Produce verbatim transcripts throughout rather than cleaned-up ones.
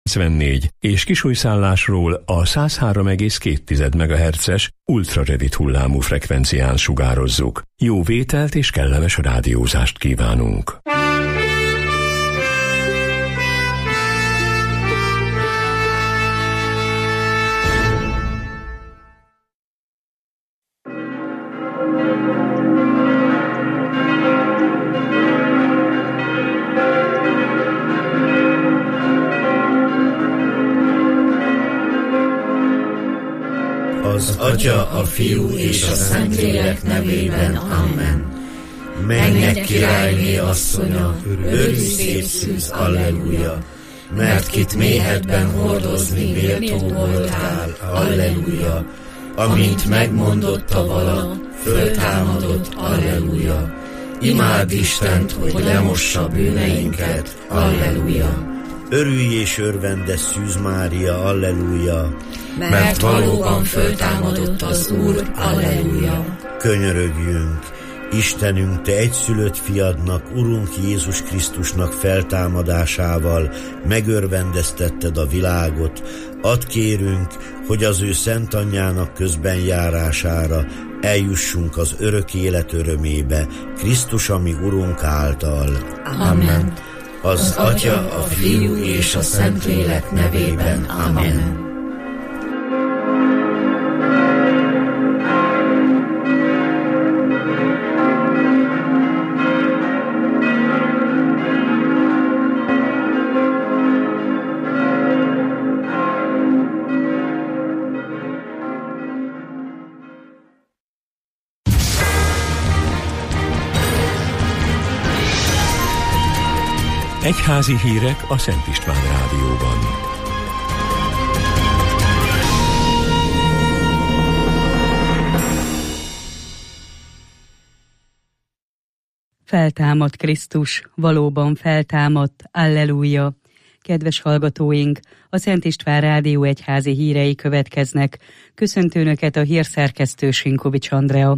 kilencvennégy és Kisújszállásról a száz három egész két megahertzes ultrarövid hullámú frekvencián sugározzuk. Jó vételt és kellemes rádiózást kívánunk! Az Atya, a Fiú és a Szentlélek nevében. Amen. Mennyek királyné asszonya, örülj szép szűz, alleluja, mert kit méhedben hordozni méltó voltál, alleluja, amint megmondotta vala, föltámadott, alleluja. Imád Istent, hogy lemossa bűneinket, alleluja. Örülj és örvendez Szűz Mária, alleluja, mert valóban föltámadott az Úr, alleluja. Könyörögjünk, Istenünk, Te egyszülött fiadnak, Urunk Jézus Krisztusnak feltámadásával megörvendeztetted a világot. Add kérünk, hogy az ő szent anyjának közben járására eljussunk az örök élet örömébe, Krisztus, ami Urunk által. Amen. Az Atya, a Fiú és a Szentlélek nevében. Amen. Egyházi hírek a Szent István Rádióban. Feltámadt Krisztus, valóban feltámadt, alleluja! Kedves hallgatóink, a Szent István Rádió egyházi hírei következnek. Köszöntő Önöket a hírszerkesztő Sinkovics Andrea.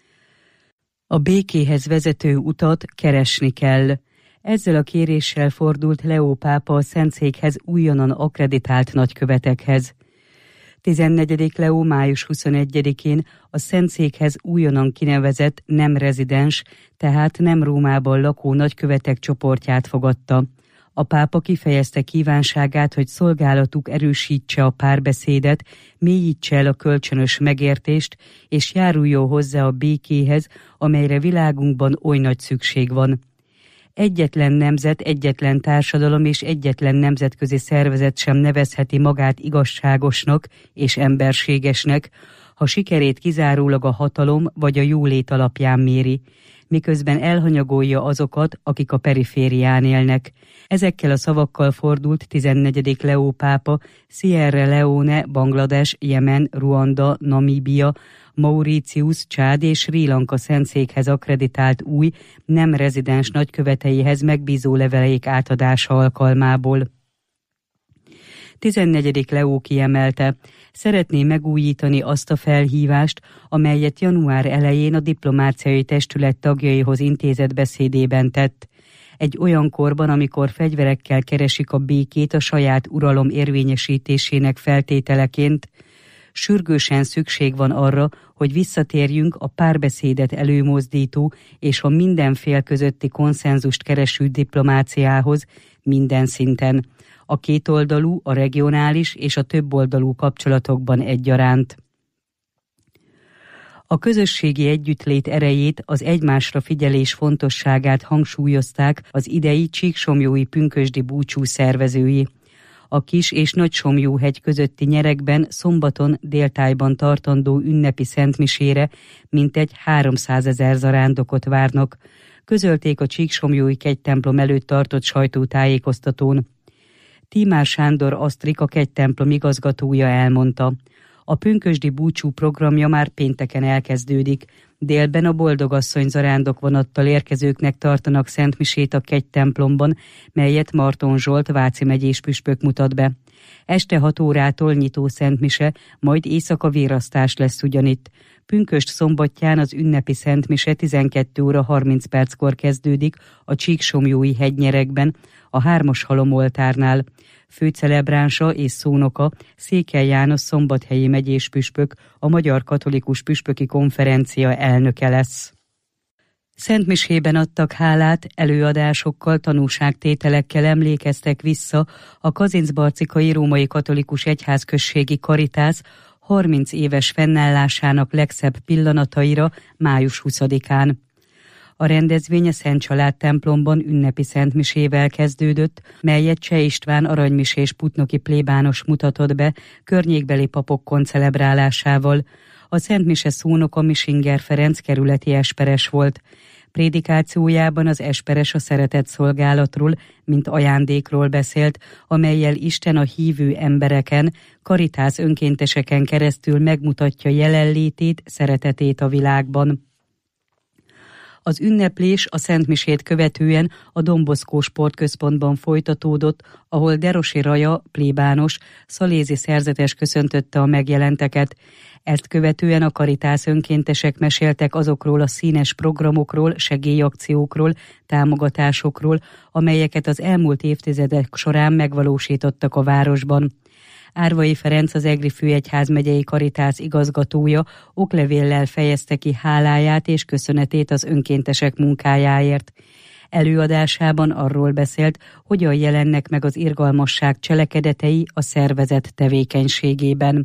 A békéhez vezető utat keresni kell. Ezzel a kéréssel fordult Leó pápa a Szentszékhez újonnan akkreditált nagykövetekhez. tizennegyedik Leó május huszonegyedikén a Szentszékhez újonnan kinevezett nem rezidens, tehát nem Rómában lakó nagykövetek csoportját fogadta. A pápa kifejezte kívánságát, hogy szolgálatuk erősítse a párbeszédet, mélyítse el a kölcsönös megértést, és járuljon hozzá a békéhez, amelyre világunkban oly nagy szükség van. Egyetlen nemzet, egyetlen társadalom és egyetlen nemzetközi szervezet sem nevezheti magát igazságosnak és emberségesnek, ha sikerét kizárólag a hatalom vagy a jólét alapján méri, miközben elhanyagolja azokat, akik a periférián élnek. Ezekkel a szavakkal fordult tizennegyedik Leó pápa Sierra Leone, Banglades, Jemen, Ruanda, Namíbia, Mauritius, Csád és Srí Lanka Szentszékhez akkreditált új, nem rezidens nagyköveteihez megbízó leveleik átadása alkalmából. tizennegyedik Leó kiemelte, szeretné megújítani azt a felhívást, amelyet január elején a diplomáciai testület tagjaihoz intézett beszédében tett. Egy olyan korban, amikor fegyverekkel keresik a békét a saját uralom érvényesítésének feltételeként, sürgősen szükség van arra, hogy visszatérjünk a párbeszédet előmozdító és a minden fél közötti konszenzust kereső diplomáciához minden szinten, a kétoldalú, a regionális és a többoldalú kapcsolatokban egyaránt. A közösségi együttlét erejét, az egymásra figyelés fontosságát hangsúlyozták az idei csíksomlyói pünkösdi búcsú szervezői. A Kis- és Nagysomlyóhegy közötti nyeregben szombaton déltájban tartandó ünnepi szentmisére mintegy háromszázezer zarándokot várnak, közölték a Csíksomlyói kegytemplom előtt tartott sajtótájékoztatón. Tímár Sándor Asztrik, a kegytemplom igazgatója elmondta, a pünkösdi búcsú programja már pénteken elkezdődik. Délben a Boldogasszony zarándokvonattal érkezőknek tartanak szentmisét a kegytemplomban, melyet Marton Zsolt váci megyés püspök mutat be. Este hat órától nyitó szentmise, majd éjszaka vérasztás lesz ugyanitt. Pünkösd szombatján az ünnepi szentmise tizenkét óra harminc perckor kezdődik a Csíksomlyói hegynyerekben, a Hármas Halom oltárnál. Főcelebránsa és szónoka Székely János szombathelyi megyés püspök, a Magyar Katolikus Püspöki Konferencia elnöke lesz. Szentmisében adtak hálát, előadásokkal, tanúságtételekkel emlékeztek vissza a kazincbarcikai római katolikus egyházközségi Karitász harminc éves fennállásának legszebb pillanataira május huszadikán. A rendezvény a Szent Család templomban ünnepi szentmisével kezdődött, melyet Cseh István aranymisés putnoki plébános mutatott be környékbeli papok koncelebrálásával. A szentmise szónoka Misinger Ferenc kerületi esperes volt. Prédikációjában az esperes a szeretett szolgálatról, mint ajándékról beszélt, amellyel Isten a hívő embereken, Karitász önkénteseken keresztül megmutatja jelenlétét, szeretetét a világban. Az ünneplés a szentmisét követően a Don Bosco sportközpontban folytatódott, ahol Derosi Raja, plébános, szalézi szerzetes köszöntötte a megjelenteket. Ezt követően a Karitász önkéntesek meséltek azokról a színes programokról, segélyakciókról, támogatásokról, amelyeket az elmúlt évtizedek során megvalósítottak a városban. Árvai Ferenc, az Egri főegyházmegyei Karitász igazgatója oklevéllel fejezte ki háláját és köszönetét az önkéntesek munkájáért. Előadásában arról beszélt, hogyan jelennek meg az irgalmasság cselekedetei a szervezet tevékenységében.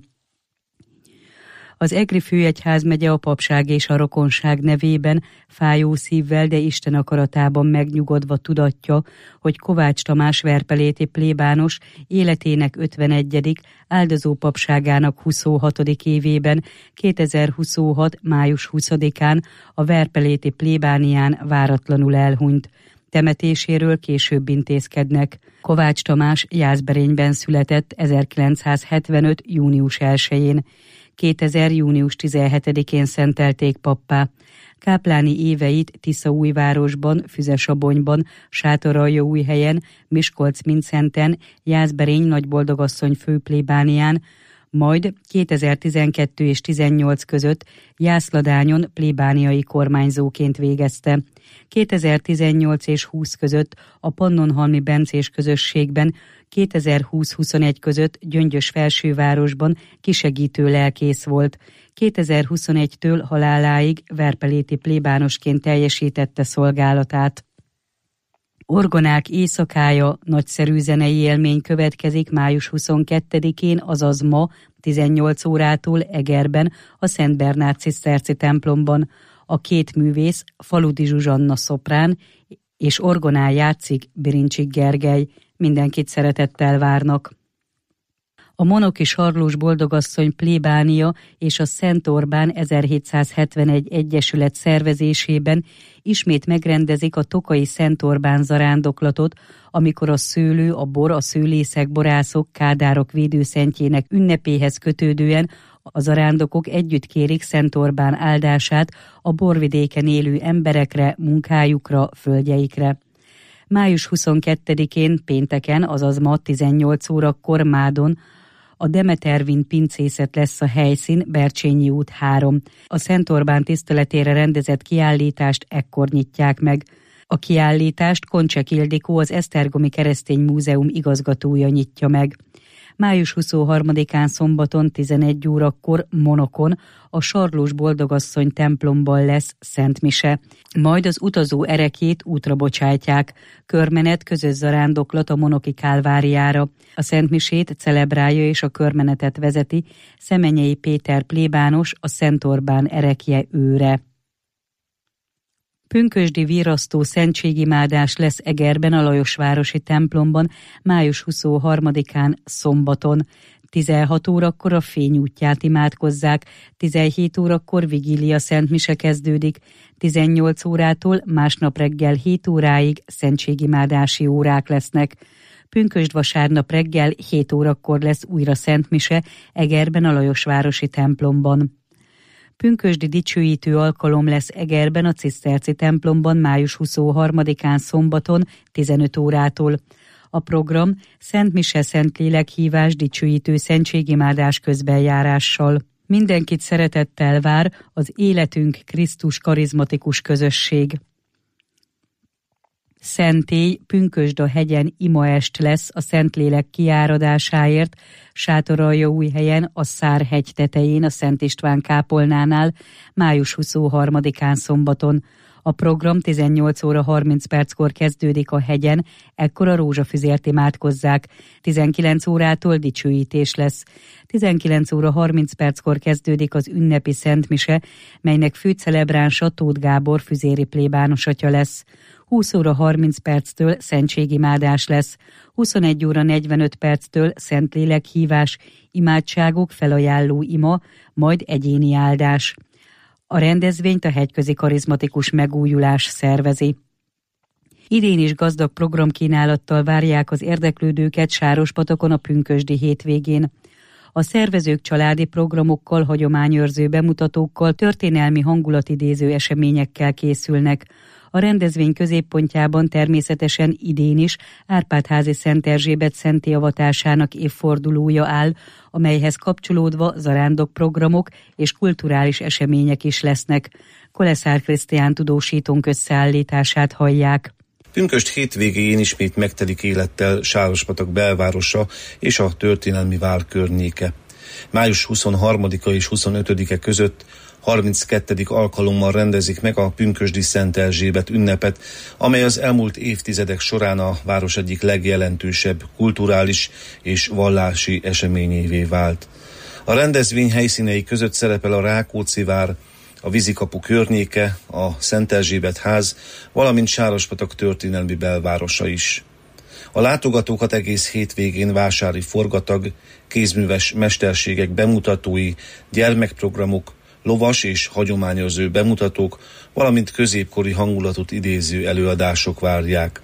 Az Egri főegyházmegye a papság és a rokonság nevében fájó szívvel, de Isten akaratában megnyugodva tudatja, hogy Kovács Tamás verpeléti plébános életének ötvenegyedik áldozó papságának huszonhatodik évében, kétezer-huszonhat. május huszadikán a verpeléti plébánián váratlanul elhunyt. Temetéséről később intézkednek. Kovács Tamás Jászberényben született ezerkilencszázhetvenöt. június elsején. kétezer. június tizenhetedikén szentelték pappá. Kápláni éveit Tiszaújvárosban, Füzesabonyban, Sátoraljaújhelyen, Miskolc-Mindszenten, Jászberény Nagyboldogasszony főplébánián, majd kétezer-tizenkettő és tizennyolc között Jászladányon plébániai kormányzóként végezte. kétezer-tizennyolc és húsz között a Pannonhalmi bencés közösségben, kétezer-húsz-huszonegy között Gyöngyös felsővárosban kisegítő lelkész volt. kétezer-huszonegytől haláláig verpeléti plébánosként teljesítette szolgálatát. Orgonák éjszakája, nagyszerű zenei élmény következik május huszonkettedikén, azaz ma tizennyolc órától Egerben, a Szent Bernát ciszterci templomban. A két művész, Faludi Zsuzsanna szoprán és orgonán játszik Birincsik Gergely. Mindenkit szeretettel várnak. A Monoki Sarlós Boldogasszony plébánia és a Szent Orbán ezerhétszázhetvenegy egyesület szervezésében ismét megrendezik a tokai Szent Orbán zarándoklatot, amikor a szőlő, a bor, a szőlészek, borászok, kádárok védőszentjének ünnepéhez kötődően a zarándokok együtt kérik Szent Orbán áldását a borvidéken élő emberekre, munkájukra, földjeikre. május huszonkettedikén pénteken, azaz ma tizennyolc órakor Mádon a Demetervin pincészet lesz a helyszín, Bercsényi út három. A Szent Orbán tiszteletére rendezett kiállítást ekkor nyitják meg. A kiállítást Koncsek Ildikó, az Esztergomi Keresztény Múzeum igazgatója nyitja meg. május huszonharmadikán szombaton tizenegy órakor Monokon a Sarlós Boldogasszony templomban lesz szentmise. Majd az utazó erekét útra bocsátják. Körmenet, közös zarándoklat a Monoki Kálváriára. A szentmisét celebrálja és a körmenetet vezeti Szemenyei Péter plébános, a Szent Orbán erekje őre. Pünkösdi virasztó szentségimádás lesz Egerben, a Lajosvárosi templomban május huszonharmadikán szombaton. tizenhat órakor a Fény útját imádkozzák, tizenhét órakor vigília szentmise kezdődik, tizennyolc órától másnap reggel hét óráig szentségimádási órák lesznek. Pünkösd vasárnap reggel hét órakor lesz újra szentmise Egerben, a Lajosvárosi templomban. Pünkösdi dicsőítő alkalom lesz Egerben, a Ciszterci templomban május huszonharmadikán szombaton tizenöt órától. A program Szent Mise, Szent Lélekhívás, dicsőítő szentségimádás közbenjárással. Mindenkit szeretettel vár az Életünk Krisztus karizmatikus közösség. Szentély Pünkösd-a-hegyen imaest lesz a Szentlélek kiáradásáért, Sátoraljaújhelyen a Szárhegy tetején a Szent István kápolnánál május huszonharmadikán szombaton. A program tizennyolc óra harminc perckor kezdődik a hegyen, ekkor a rózsafüzért imádkozzák. tizenkilenc órától dicsőítés lesz. tizenkilenc óra harminc perckor kezdődik az ünnepi szentmise, melynek főcelebránsa Tóth Gábor füzéri plébános atya lesz. húsz óra harminc perctől szentségimádás lesz, huszonegy óra negyvenöt perctől Szentlélek hívás, imádságok, felajánló ima, majd egyéni áldás. A rendezvényt a Hegyközi Karizmatikus Megújulás szervezi. Idén is gazdag programkínálattal várják az érdeklődőket Sárospatokon a pünkösdi hétvégén. A szervezők családi programokkal, hagyományőrző bemutatókkal, történelmi hangulatidéző eseményekkel készülnek. A rendezvény középpontjában természetesen idén is Árpád-házi Szent Erzsébet szentté avatásának évfordulója áll, amelyhez kapcsolódva zarándokprogramok és kulturális események is lesznek. Koleszár Krisztián tudósítónk összeállítását hallják. Pünkösd hétvégén ismét megtelik élettel Sárospatak belvárosa és a történelmi vár környéke. május huszonharmadika és huszonötödike között harminckettedik alkalommal rendezik meg a pünkösdi Szent Erzsébet ünnepet, amely az elmúlt évtizedek során a város egyik legjelentősebb kulturális és vallási eseményévé vált. A rendezvény helyszínei között szerepel a Rákóczi-vár, a Vízikapu környéke, a Szent Erzsébet ház, valamint Sárospatak történelmi belvárosa is. A látogatókat egész hétvégén vásári forgatag, kézműves mesterségek bemutatói, gyermekprogramok, lovas és hagyományőrző bemutatók, valamint középkori hangulatot idéző előadások várják.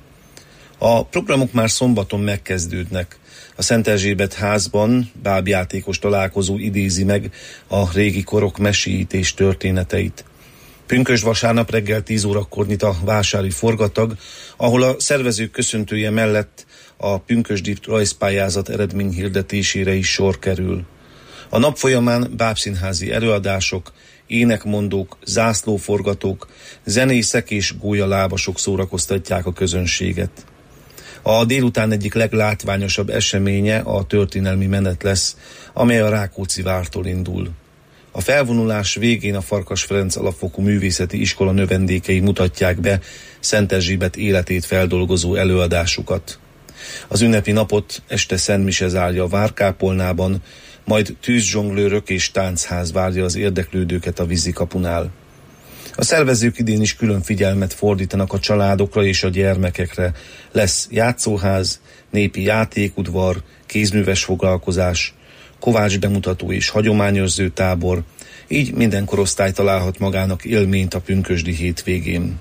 A programok már szombaton megkezdődnek. A Szent Erzsébet házban bábjátékos találkozó idézi meg a régi korok meséítés történeteit. Pünkösd vasárnap reggel tíz órakor nyit a vásári forgatag, ahol a szervezők köszöntője mellett a pünkösdi rajzpályázat eredményhirdetésére is sor kerül. A nap folyamán bábszínházi előadások, énekmondók, zászlóforgatók, zenészek és gólyalábasok szórakoztatják a közönséget. A délután egyik leglátványosabb eseménye a történelmi menet lesz, amely a Rákóczi-vártól indul. A felvonulás végén a Farkas Ferenc Alapfokú Művészeti Iskola növendékei mutatják be Szent Erzsébet életét feldolgozó előadásukat. Az ünnepi napot este szentmise zárja a várkápolnában, majd tűzzsonglőrök és táncház várja az érdeklődőket a Vízikapunál. A szervezők idén is külön figyelmet fordítanak a családokra és a gyermekekre. Lesz játszóház, népi játékudvar, kézműves foglalkozás, kovács bemutató és hagyományőrző tábor, így minden korosztály találhat magának élményt a pünkösdi hétvégén.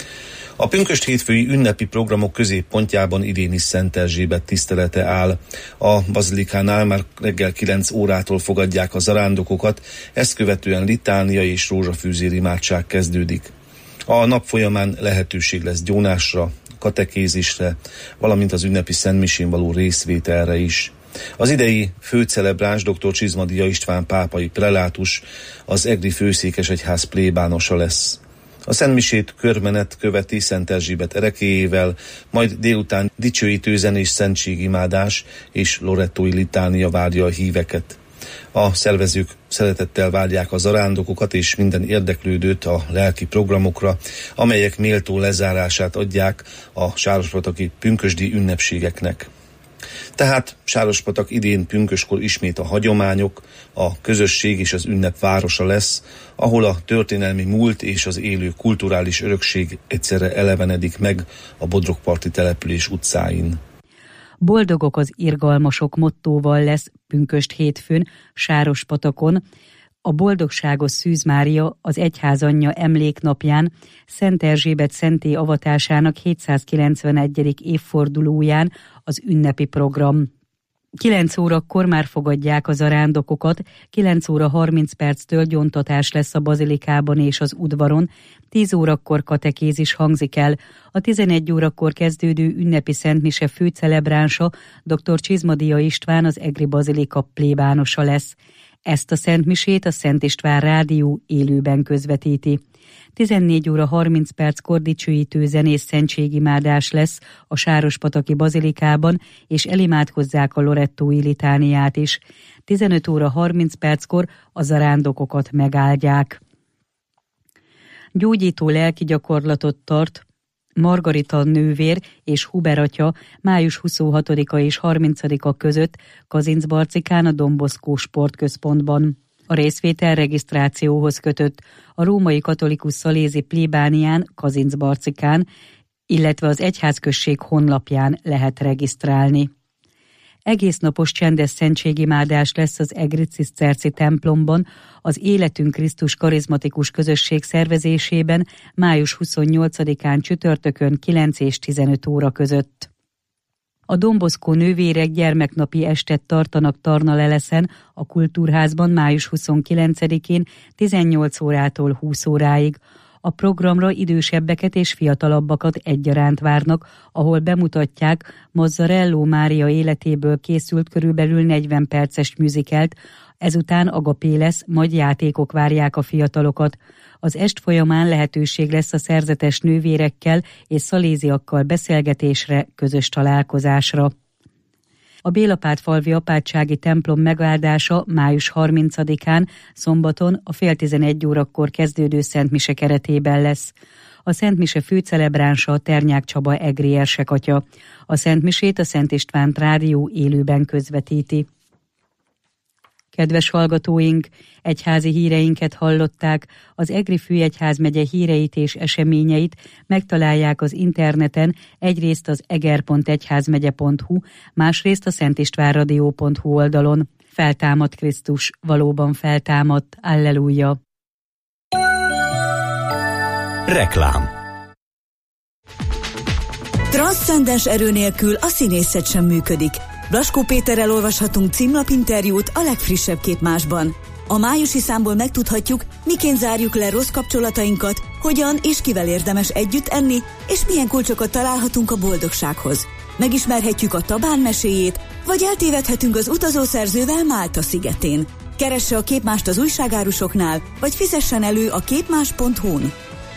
A pünkösd hétfői ünnepi programok középpontjában idén is Szent Erzsébet tisztelete áll. A bazilikánál már reggel kilenc órától fogadják a zarándokokat, ezt követően litánia és rózsafűzér imádság kezdődik. A nap folyamán lehetőség lesz gyónásra, katekézisre, valamint az ünnepi szentmisén való részvételre is. Az idei főcelebráns dr. Csizmadia István pápai prelátus az egri főszékesegyház plébánosa lesz. A szentmisét körmenet követi Szent Erzsébet erekéjével, majd délután dicsőítő zenés szentségimádás és lorettói litánia várja a híveket. A szervezők szeretettel várják a zarándokokat és minden érdeklődőt a lelki programokra, amelyek méltó lezárását adják a sárospataki pünkösdi ünnepségeknek. Tehát Sárospatak idén pünköskor ismét a hagyományok, a közösség és az ünnep városa lesz, ahol a történelmi múlt és az élő kulturális örökség egyszerre elevenedik meg a Bodrogparti település utcáin. Boldogok az irgalmasok mottóval lesz pünkösd hétfőn Sárospatakon a Boldogságos Szűz Mária az egyházanyja emléknapján Szent Erzsébet szentté avatásának hétszázkilencvenegyedik évfordulóján az ünnepi program. kilenc órakor már fogadják a zarándokokat, kilenc óra harminc perctől gyóntatás lesz a bazilikában és az udvaron, tíz órakor katekézis hangzik el. A tizenegy órakor kezdődő ünnepi szentmise főcelebránsa dr. Csizmadia István az egri bazilika plébánosa lesz. Ezt a szentmisét a Szent István Rádió élőben közvetíti. tizennégy óra harminc perckor dicsőítő zenész szentségimádás lesz a Sárospataki bazilikában, és elimádkozzák a lorettói litániát is. tizenöt óra harminc perckor a zarándokokat megáldják. Gyógyító lelki gyakorlatot tart Margarita nővér és Huber atya május huszonhatodika és harmincadika között Kazincbarcikán a Don Bosco sportközpontban. A részvétel regisztrációhoz kötött a római katolikus szalézi plébánián Kazincbarcikán, illetve az egyházközség honlapján lehet regisztrálni. Egésznapos csendes szentségimádás lesz az Egri Ciszterci templomban, az Életünk Krisztus karizmatikus közösség szervezésében május huszonnyolcadikán csütörtökön kilenc és tizenöt óra között. A Don Bosco nővérek gyermeknapi estet tartanak Tarnaleleszen, a Kultúrházban május huszonkilencedikén tizennyolc órától húsz óráig. A programra idősebbeket és fiatalabbakat egyaránt várnak, ahol bemutatják Mazzarello Mária életéből készült körülbelül negyven perces musicalt, ezután agapé lesz, majd játékok várják a fiatalokat. Az est folyamán lehetőség lesz a szerzetes nővérekkel és szaléziakkal beszélgetésre, közös találkozásra. A Bélapátfalvi apátsági templom megáldása május harmincadikán szombaton a fél tizenegy órakor kezdődő szentmise keretében lesz. A szentmise főcelebránsa a Ternyák Csaba egri érsekatya. A szentmisét a Szent István Rádió élőben közvetíti. Kedves hallgatóink, egyházi híreinket hallották, az Egri Főegyházmegye híreit és eseményeit megtalálják az interneten, egyrészt az eger pont egyházmegye pont hu, másrészt a szentistvánradio pont hu oldalon. Feltámadt Krisztus, valóban feltámadt, alleluja! Reklám. Transzcendens erő nélkül a színészet sem működik. Blaskó Péterrel olvashatunk címlapinterjút a legfrissebb képmásban. A májusi számból megtudhatjuk, miként zárjuk le rossz kapcsolatainkat, hogyan és kivel érdemes együtt enni, és milyen kulcsokat találhatunk a boldogsághoz. Megismerhetjük a Tabán meséjét, vagy eltévedhetünk az utazószerzővel Málta szigetén. Keresse a képmást az újságárusoknál, vagy fizessen elő a képmás pont hu-n.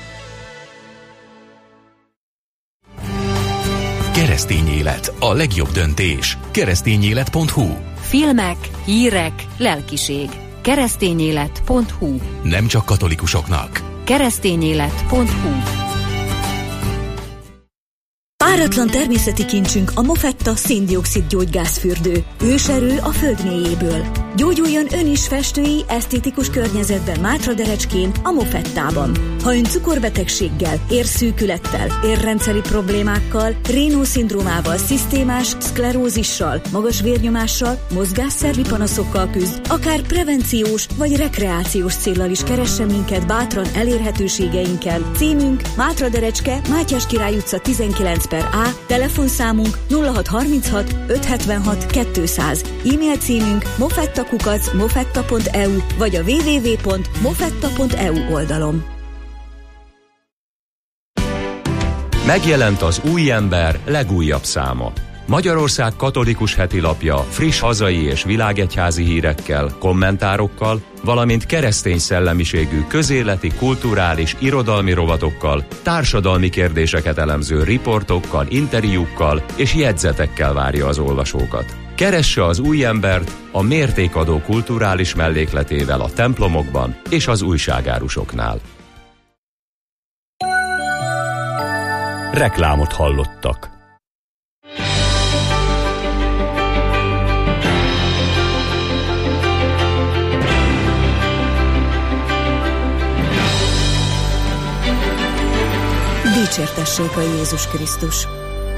Keresztény élet, a legjobb döntés. keresztényélet pont hu. Filmek, hírek, lelkiség. keresztényélet pont hu. Nem csak katolikusoknak. keresztényélet pont hu. Páratlan természeti kincsünk a Mofetta széndioxid gyógygázfürdő. Őserő a föld mélyéből. Gyógyuljon ön is festői, esztétikus környezetben Mátraderecskén, a Mofettában. Ha ön cukorbetegséggel, érszűkülettel, érrendszeri problémákkal, Raynaud-szindrómával, szisztémás szklerózissal, magas vérnyomással, mozgásszervi panaszokkal küzd, akár prevenciós vagy rekreációs céllal is keressen minket bátran elérhetőségeinkkel. Címünk Mátraderecske, Mátyás Király utca tizenkilenc per A, telefonszámunk nulla hat harminchat ötszázhetvenhat kétszáz, e-mail címünk mofettakukac mofetta pont e u vagy a double-u double-u double-u pont mofetta pont e u oldalon. Megjelent az Új Ember legújabb száma. Magyarország katolikus hetilapja friss hazai és világegyházi hírekkel, kommentárokkal, valamint keresztény szellemiségű közéleti, kulturális, irodalmi rovatokkal, társadalmi kérdéseket elemző riportokkal, interjúkkal és jegyzetekkel várja az olvasókat. Keresse az Új Embert a mértékadó kulturális mellékletével a templomokban és az újságárusoknál. Reklámot hallottak. Dicsértessék a Jézus Krisztus!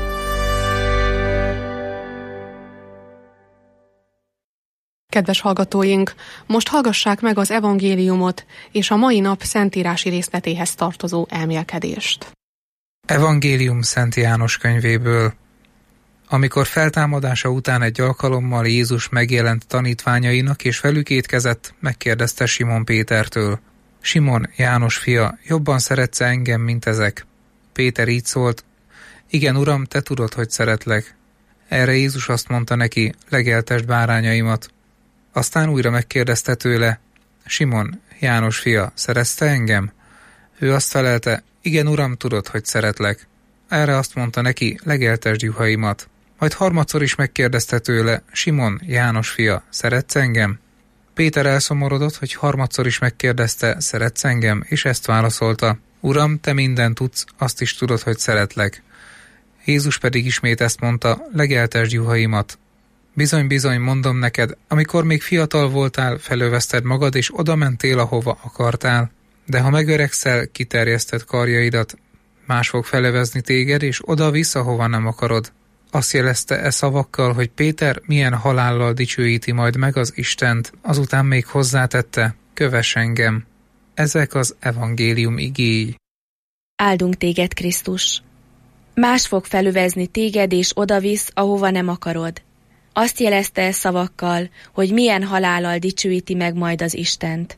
Kedves hallgatóink, most hallgassák meg az evangéliumot és a mai nap szentírási részletéhez tartozó elmélkedést. Evangélium Szent János könyvéből. Amikor feltámadása után egy alkalommal Jézus megjelent tanítványainak és velük étkezett, megkérdezte Simon Pétertől: Simon, János fia, jobban szeretsz engem, mint ezek? Péter így szólt: igen, Uram, te tudod, hogy szeretlek. Erre Jézus azt mondta neki: legeltesd bárányaimat. Aztán újra megkérdezte tőle: Simon, János fia, szeretsz te engem? Ő azt felelte: igen, uram, tudod, hogy szeretlek. Erre azt mondta neki: legeltesd juhaimat. Majd harmadszor is megkérdezte tőle: Simon, János fia, szeretsz engem? Péter elszomorodott, hogy harmadszor is megkérdezte: szeretsz engem? És ezt válaszolta: Uram, te mindent tudsz, azt is tudod, hogy szeretlek. Jézus pedig ismét ezt mondta: legeltesd juhaimat. Bizony, bizony, mondom neked, amikor még fiatal voltál, felölvezted magad, és oda mentél, ahova akartál. De ha megöregszel, kiterjeszted karjaidat, más fog felövezni téged, és oda visz, ahova nem akarod. Azt jelezte e szavakkal, hogy Péter milyen halállal dicsőíti majd meg az Istent, azután még hozzátette: kövess engem. Ezek az evangélium igéi. Áldunk téged, Krisztus! Más fog felövezni téged, és odavisz, ahova nem akarod. Azt jelezte e szavakkal, hogy milyen halállal dicsőíti meg majd az Istent.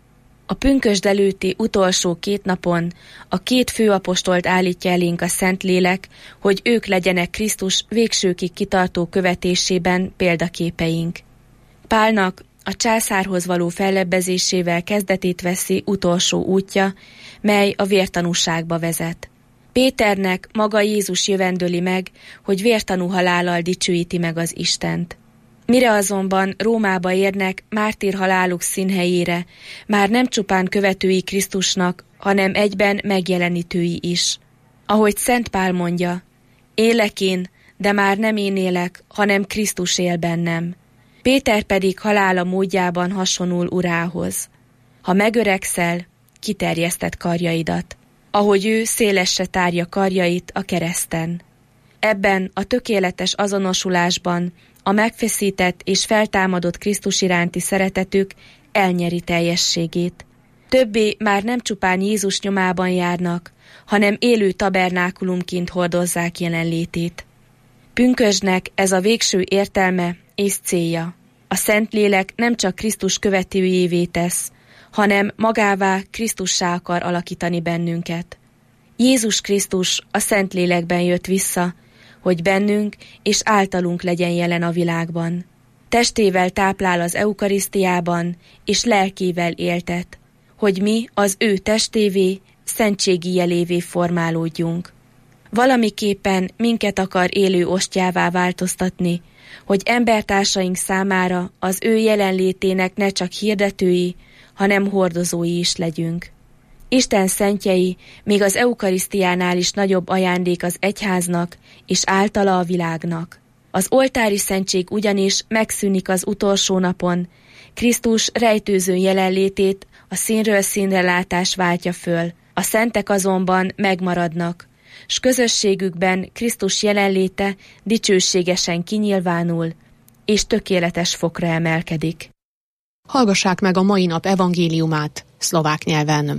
A pünkösd előtti utolsó két napon a két főapostolt állítja elénk a Szentlélek, hogy ők legyenek Krisztus végsőkig kitartó követésében példaképeink. Pálnak a császárhoz való fellebbezésével kezdetét veszi utolsó útja, mely a vértanúságba vezet. Péternek maga Jézus jövendöli meg, hogy vértanú halállal dicsőíti meg az Istent. Mire azonban Rómába érnek mártír haláluk színhelyére, már nem csupán követői Krisztusnak, hanem egyben megjelenítői is. Ahogy Szent Pál mondja: élek én, de már nem én élek, hanem Krisztus él bennem. Péter pedig halála módjában hasonul urához. Ha megöregszel, kiterjeszted karjaidat, ahogy ő szélesre tárja karjait a kereszten. Ebben a tökéletes azonosulásban a megfeszített és feltámadott Krisztus iránti szeretetük elnyeri teljességét. Többé már nem csupán Jézus nyomában járnak, hanem élő tabernákulumként hordozzák jelenlétét. Pünkösdnek ez a végső értelme és célja. A Szentlélek nem csak Krisztus követőjévé tesz, hanem magává Krisztussá akar alakítani bennünket. Jézus Krisztus a Szentlélekben jött vissza, hogy bennünk és általunk legyen jelen a világban. Testével táplál az eukarisztiában, és lelkével éltet, hogy mi az ő testévé, szentségi jelévé formálódjunk. Valamiképpen minket akar élő ostjává változtatni, hogy embertársaink számára az ő jelenlétének ne csak hirdetői, hanem hordozói is legyünk. Isten szentjei még az eukarisztiánál is nagyobb ajándék az egyháznak, és általa a világnak. Az oltári szentség ugyanis megszűnik az utolsó napon, Krisztus rejtőző jelenlétét a színről színre látás váltja föl, a szentek azonban megmaradnak, s közösségükben Krisztus jelenléte dicsőségesen kinyilvánul, és tökéletes fokra emelkedik. Hallgassák meg a mai nap evangéliumát szlovák nyelven.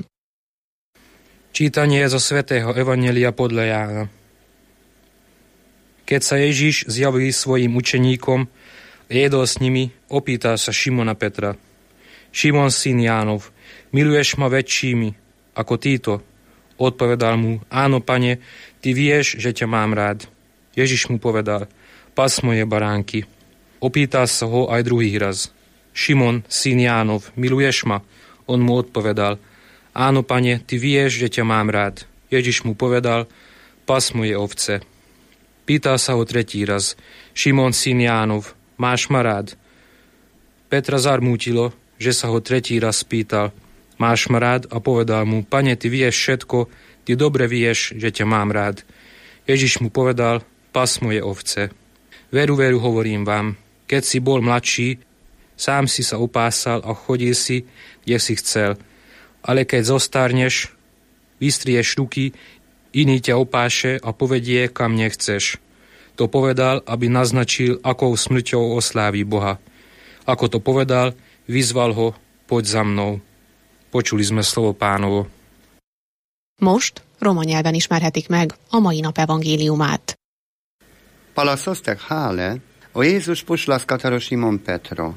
Čítanie zo svätého Evanjelia podľa Jána. Keď sa Ježiš zjavil svojim učeníkom a jedol s nimi, opýtal sa Šimona Petra: Šimon, syn Jánov, miluješ ma väčšími ako títo? Odpovedal mu: áno, pane, ty vieš, že ťa mám rád. Ježiš mu povedal: pas moje baránky. Opýtal sa ho aj druhý raz: Šimon, syn Jánov, miluješ ma? On mu odpovedal: áno, pane, ty vieš, že ťa mám rád. Ježiš mu povedal: pas moje ovce. Pýtal sa ho tretí raz: Šimon, syn Jánov, máš ma rád? Petra zarmútilo, že sa ho tretí raz spýtal: máš ma rád? A povedal mu: pane, ty vieš všetko, ty dobre vieš, že ťa mám rád. Ježiš mu povedal: pas moje ovce. Veru, veru, hovorím vám, keď si bol mladší, sám si sa upásal a chodil si, kde si chcel. Ale keď zostarneš, vystrieš ruky, iný ťa opáše a povedie, kam nechceš. To povedal, aby naznačil, akou smrťou osláví Boha. Ako to povedal, vyzval ho: poď za mnou. Počuli sme slovo Pánovo. Most roma nyelven ismerhetik meg a mai nap evangéliumát. Palaszostek hále, o Jézus puslaskataro Simon Petro.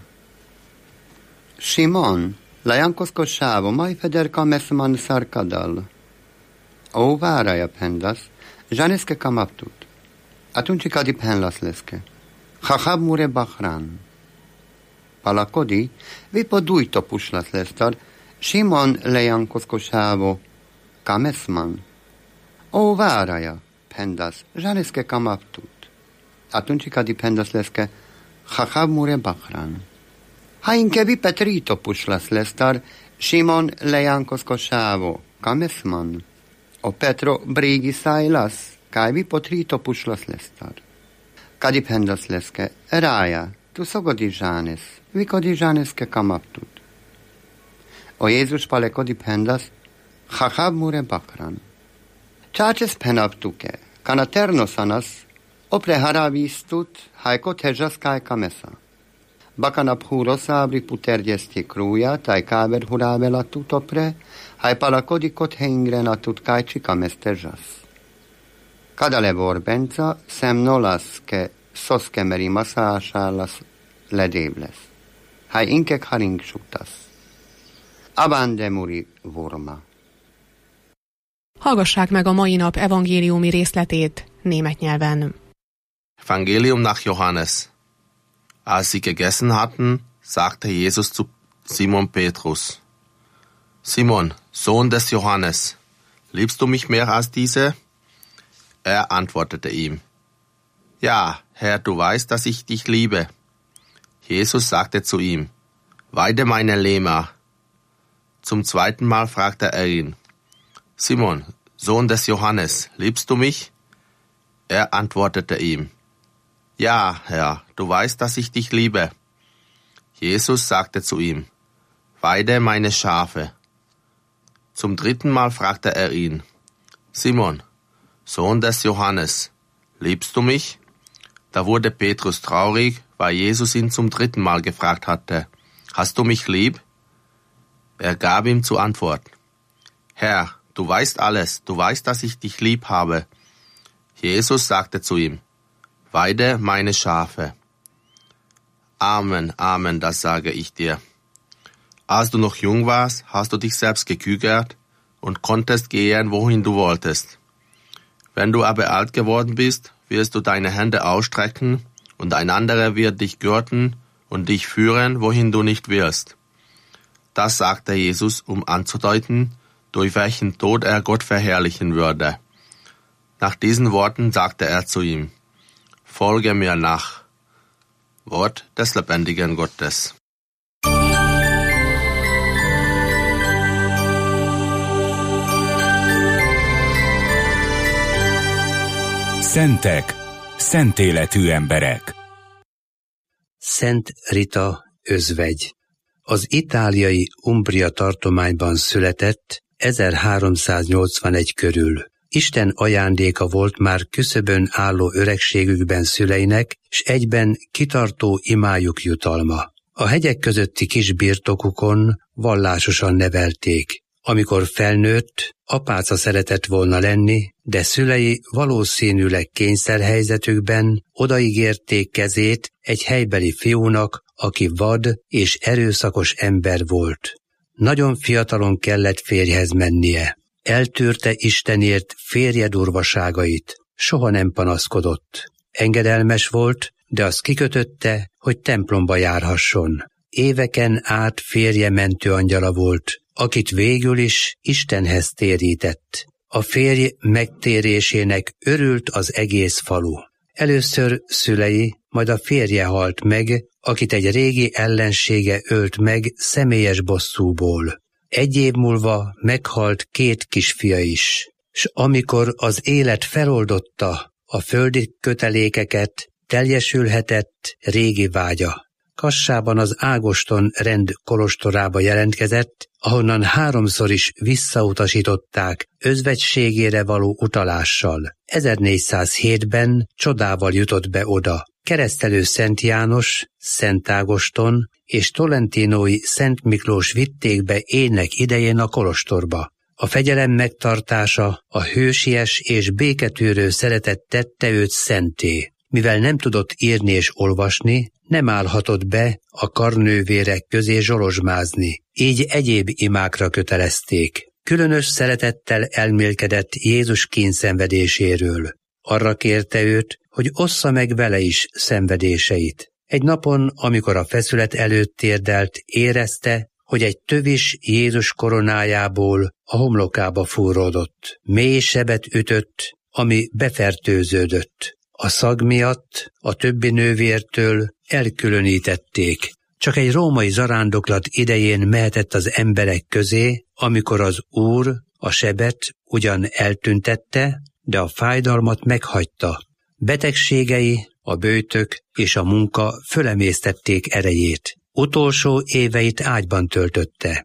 Simon, lajankosko šávo, maj federka mesman sarkadal. O váraja pendas, žaneske kamaptut. A tunčikadi penlas leske. Chachab mure bachran. palakodi, vi po dujto pušlas lestar, Simon lejankoskošavo, kamesman. O váraja, pendas, žaneske kamaptut. Atunci kadi pendas leske, chachab mure bakran. Hainke vi petrito pušlas lestar, Simon lejankoskošavo, kamesman. O Petro brigi sailas, kai vi potrito pušlas lestar. Kadi pendas leske, rája, tu szogodi zsánes, vikodi zsáneske kamaptut. O Jézus palekodi pendas, chachab mure bakran. Csácses penaptuke, kana ternosanas, opre haravistut, hajko tejas kai kamesa. Bakana phuro sabri putergyesti krúja, taj káber hurávelatut opre, haj palakodi kot heingren atut kai csikames tejas. Kadale vorbenca, sem nolaske, soske meri maszásálas ledévles. Haj inkek haring sutas. Abande muri vorma. Hallgassák meg a mai nap evangéliumi részletét német nyelven. Evangelium nach Johannes. Als sie gegessen hatten, sagte Jesus zu Simon Petrus: Simon, Sohn des Johannes, liebst du mich mehr als diese? Er antwortete ihm: Ja, Herr, du weißt, dass ich dich liebe. Jesus sagte zu ihm: Weide meine Lämmer. Zum zweiten Mal fragte er ihn: Simon, Sohn des Johannes, liebst du mich? Er antwortete ihm: Ja, Herr, du weißt, dass ich dich liebe. Jesus sagte zu ihm: Weide meine Schafe. Zum dritten Mal fragte er ihn: Simon, Sohn des Johannes, liebst du mich? Da wurde Petrus traurig, weil Jesus ihn zum dritten Mal gefragt hatte: Hast du mich lieb? Er gab ihm zur Antwort: Herr, du weißt alles, du weißt, dass ich dich lieb habe. Jesus sagte zu ihm: Weide meine Schafe. Amen, Amen, das sage ich dir. Als du noch jung warst, hast du dich selbst gekügert und konntest gehen, wohin du wolltest. Wenn du aber alt geworden bist, wirst du deine Hände ausstrecken und ein anderer wird dich gürten und dich führen, wohin du nicht willst. Das sagte Jesus, um anzudeuten, durch welchen Tod er Gott verherrlichen würde. Nach diesen Worten sagte er zu ihm: Folge mir nach. Wort des lebendigen Gottes. Szentek, szent életű emberek. Szent Rita özvegy. Az itáliai Umbria tartományban született ezerháromszáznyolcvanegy körül. Isten ajándéka volt már küszöbön álló öregségükben szüleinek, s egyben kitartó imájuk jutalma. A hegyek közötti kis birtokukon vallásosan nevelték. Amikor felnőtt, apáca szeretett volna lenni, de szülei valószínűleg kényszerhelyzetükben odaígérték kezét egy helybeli fiúnak, aki vad és erőszakos ember volt. Nagyon fiatalon kellett férjhez mennie. Eltűrte Istenért férje durvaságait, soha nem panaszkodott. Engedelmes volt, de azt kikötötte, hogy templomba járhasson. Éveken át férje mentőangyala volt, akit végül is Istenhez térített. A férj megtérésének örült az egész falu. Először szülei, majd a férje halt meg, akit egy régi ellensége ölt meg személyes bosszúból. Egy év múlva meghalt két kisfia is, s amikor az élet feloldotta a földi kötelékeket, teljesülhetett régi vágya. Kassában az Ágoston rend kolostorába jelentkezett, ahonnan háromszor is visszautasították özvegységére való utalással. ezernégyszázhétben csodával jutott be oda. Keresztelő Szent János, Szent Ágoston és Tolentinói Szent Miklós vitték be ének idején a kolostorba. A fegyelem megtartása, a hősies és béketűrő szeretet tette őt szenté. Mivel nem tudott írni és olvasni, nem állhatott be a karnővérek közé zsolozsmázni, így egyéb imákra kötelezték. Különös szeretettel elmélkedett Jézus kínszenvedéséről. Arra kérte őt, hogy ossza meg vele is szenvedéseit. Egy napon, amikor a feszület előtt térdelt, érezte, hogy egy tövis Jézus koronájából a homlokába fúródott. Mély sebet ütött, ami befertőződött. A szag miatt a többi nővértől elkülönítették. Csak egy római zarándoklat idején mehetett az emberek közé, amikor az Úr a sebet ugyan eltüntette, de a fájdalmat meghagyta. Betegségei, a böjtök és a munka fölemésztették erejét. Utolsó éveit ágyban töltötte.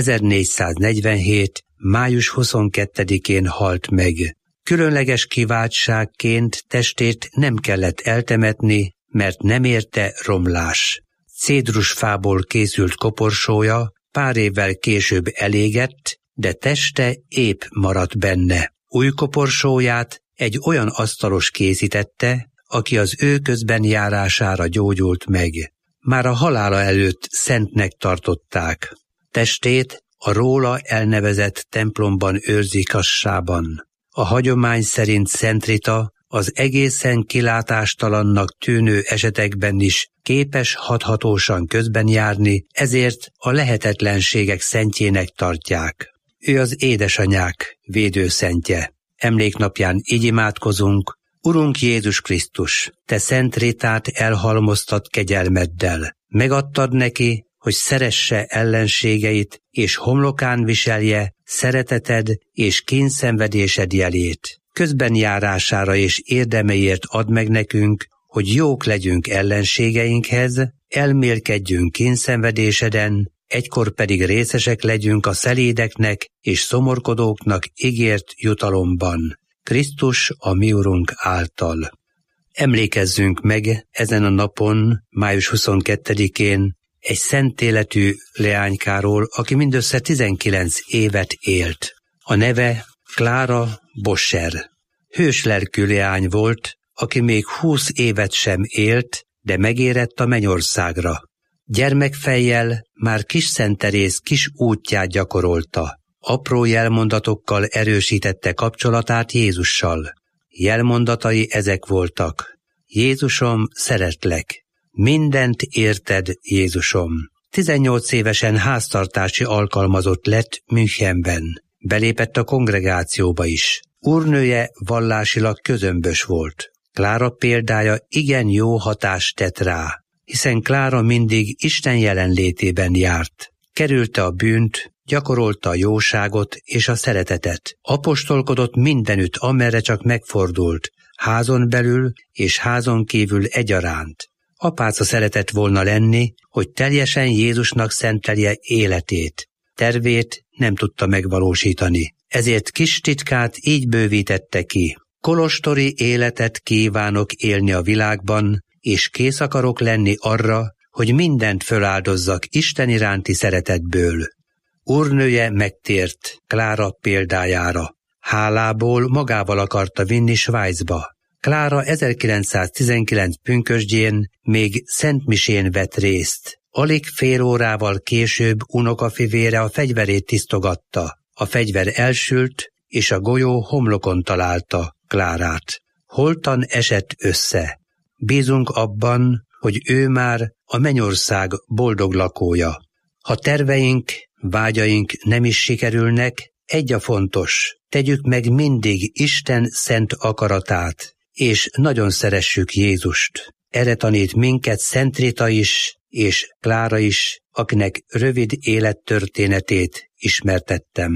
ezernégyszáznegyvenhét. május huszonkettedikén halt meg. Különleges kiváltságként testét nem kellett eltemetni, mert nem érte romlás. Cédrusfából készült koporsója pár évvel később elégett, de teste épp maradt benne. Új koporsóját egy olyan asztalos készítette, aki az ő közben járására gyógyult meg. Már a halála előtt szentnek tartották. Testét a róla elnevezett templomban őrzik kassában. A hagyomány szerint Szent Rita az egészen kilátástalannak tűnő esetekben is képes hathatósan közben járni, ezért a lehetetlenségek szentjének tartják. Ő az édesanyák védőszentje. Emléknapján így imádkozunk: Urunk Jézus Krisztus, te Szent Ritát elhalmoztad kegyelmeddel. Megadtad neki, hogy szeresse ellenségeit, és homlokán viselje szereteted és kényszenvedésed jelét. Közben járására és érdemeiért add meg nekünk, hogy jók legyünk ellenségeinkhez, elmélkedjünk kényszenvedéseden, egykor pedig részesek legyünk a szelédeknek és szomorkodóknak ígért jutalomban. Krisztus a mi Urunk által. Emlékezzünk meg ezen a napon, május huszonkettedikén, egy szent életű leánykáról, aki mindössze tizenkilenc évet élt. A neve Klára Boscher. Hős lelkű leány volt, aki még húsz évet sem élt, de megérett a mennyországra. Gyermekfejjel már Kis Szent Teréz kis útját gyakorolta. Apró jelmondatokkal erősítette kapcsolatát Jézussal. Jelmondatai ezek voltak: Jézusom, szeretlek. Mindent érted, Jézusom. tizennyolc évesen háztartási alkalmazott lett Münchenben. Belépett a kongregációba is. Úrnője vallásilag közömbös volt. Klára példája igen jó hatást tett rá, hiszen Klára mindig Isten jelenlétében járt. Kerülte a bűnt, gyakorolta a jóságot és a szeretetet. Apostolkodott mindenütt, amerre csak megfordult, házon belül és házon kívül egyaránt. Apáca szeretett volna lenni, hogy teljesen Jézusnak szentelje életét. Tervét nem tudta megvalósítani, ezért kis titkát így bővítette ki: kolostori életet kívánok élni a világban, és kész akarok lenni arra, hogy mindent föláldozzak Isten iránti szeretetből. Úrnője megtért Klára példájára. Hálából magával akarta vinni Svájcba. Klára ezerkilencszáztizenkilenc pünkösdjén még szentmisén vett részt. Alig fél órával később unokafivére a fegyverét tisztogatta. A fegyver elsült, és a golyó homlokon találta Klárát. Holtan esett össze. Bízunk abban, hogy ő már a mennyország boldog lakója. Ha terveink, vágyaink nem is sikerülnek, egy a fontos: tegyük meg mindig Isten szent akaratát, és nagyon szeressük Jézust. Erre tanít minket Szent Rita is, és Klára is, akinek rövid élettörténetét ismertettem.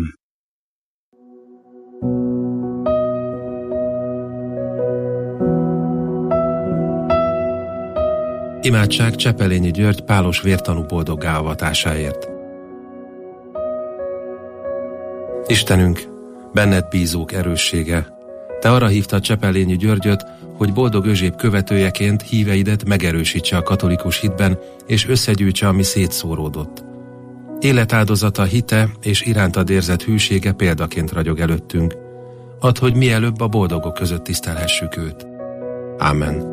Imádság Csepelényi György pálos vértanú boldoggá avatásáért. Istenünk, benned bízók erőssége, te arra hívtad Csepelényi Györgyöt, hogy boldog özséb követőjeként híveidet megerősítse a katolikus hitben, és összegyűjtse, ami szétszóródott. Életáldozata, hite és irántad érzett hűsége példaként ragyog előttünk. Add, hogy mielőbb a boldogok között tisztelhessük őt. Ámen.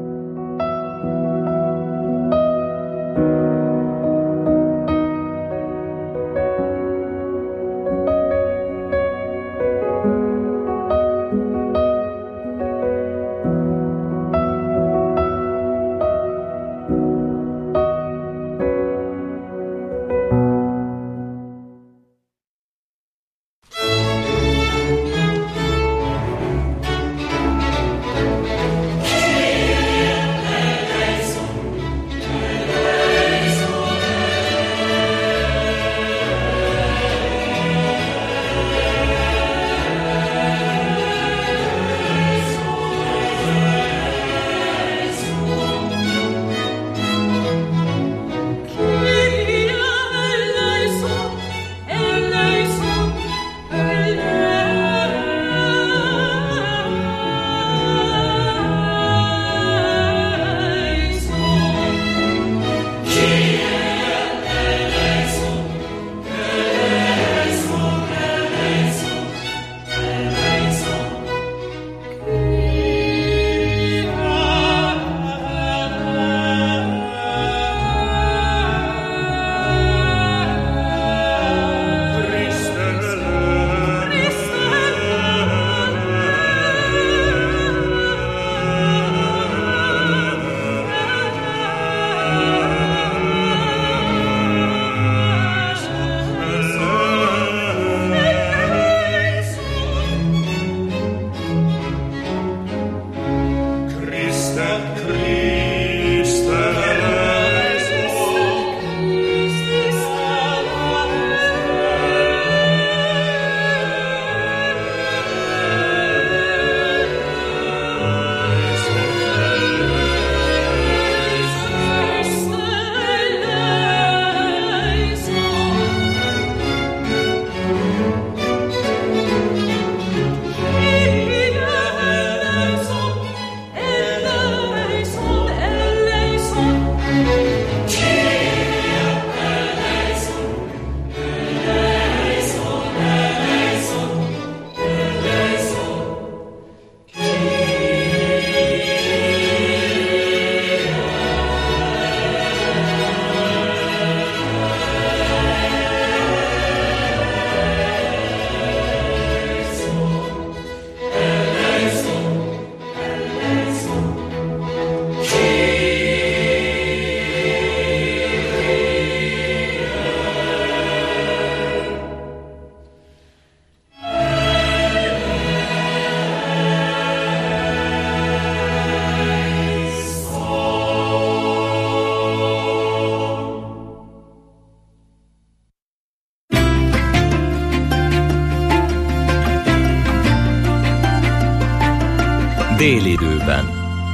Délidőben.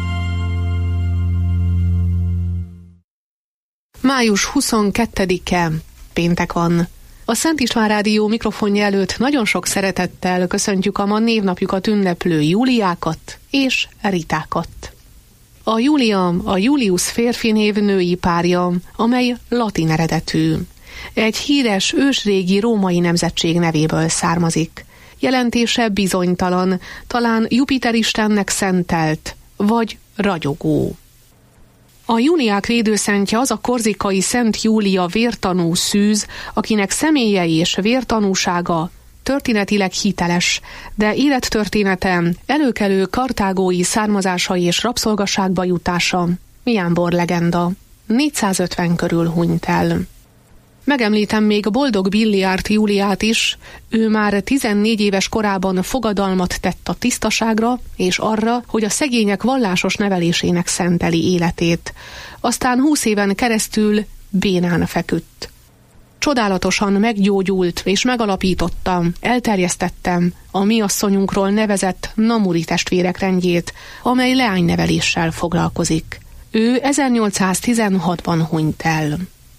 május huszonkettedike, péntek van. A Szent István Rádió mikrofonja előtt nagyon sok szeretettel köszöntjük a ma névnapjukat ünneplő Júliákat és Ritákat. A Júlia a Julius férfi név női párja, amely latin eredetű. Egy híres ősrégi római nemzetség nevéből származik. Jelentése bizonytalan, talán Jupiter istennek szentelt, vagy ragyogó. A Júliák védőszentje az a korzikai Szent Júlia vértanú szűz, akinek személye és vértanúsága történetileg hiteles, de élettörténete előkelő kartágói származása és rabszolgaságba jutása jámbor legenda. négyszázötven körül hunyt el. Megemlítem még Boldog Billiárt Júliát is, ő már tizennégy éves korában fogadalmat tett a tisztaságra és arra, hogy a szegények vallásos nevelésének szenteli életét. Aztán húsz éven keresztül bénán feküdt. Csodálatosan meggyógyult és megalapította, elterjesztette a mi asszonyunkról nevezett Namuri testvérek rendjét, amely leányneveléssel foglalkozik. Ő ezernyolcszáztizenhatban hunyt el.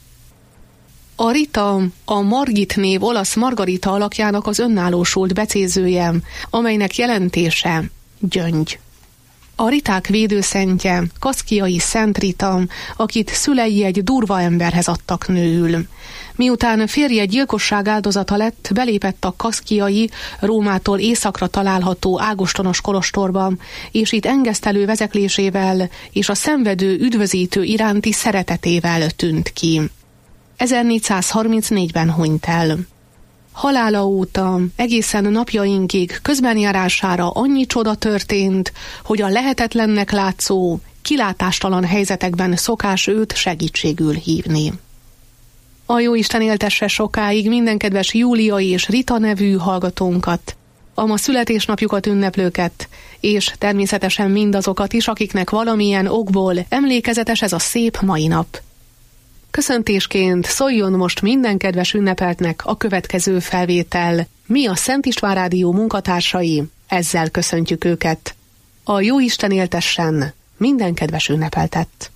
A Rita a Margit név olasz Margarita alakjának az önállósult becézője, amelynek jelentése gyöngy. A Riták védőszentje Kaszkiai Szent Rita, akit szülei egy durva emberhez adtak nőül. Miután férje gyilkosság áldozata lett, belépett a kaszkiai, Rómától északra található ágostonos kolostorba, és itt engesztelő vezeklésével és a szenvedő üdvözítő iránti szeretetével tűnt ki. ezernégyszázharmincnégyben hunyt el. Halála óta egészen napjainkig közbenjárására annyi csoda történt, hogy a lehetetlennek látszó, kilátástalan helyzetekben szokás őt segítségül hívni. A Jóisten éltesse sokáig minden kedves Júlia és Rita nevű hallgatónkat, a ma születésnapjukat ünneplőket, és természetesen mindazokat is, akiknek valamilyen okból emlékezetes ez a szép mai nap. Köszöntésként szóljon most minden kedves ünnepeltnek a következő felvétel. Mi a Szent István Rádió munkatársai, ezzel köszöntjük őket. A Jóisten éltessen minden kedves ünnepeltet.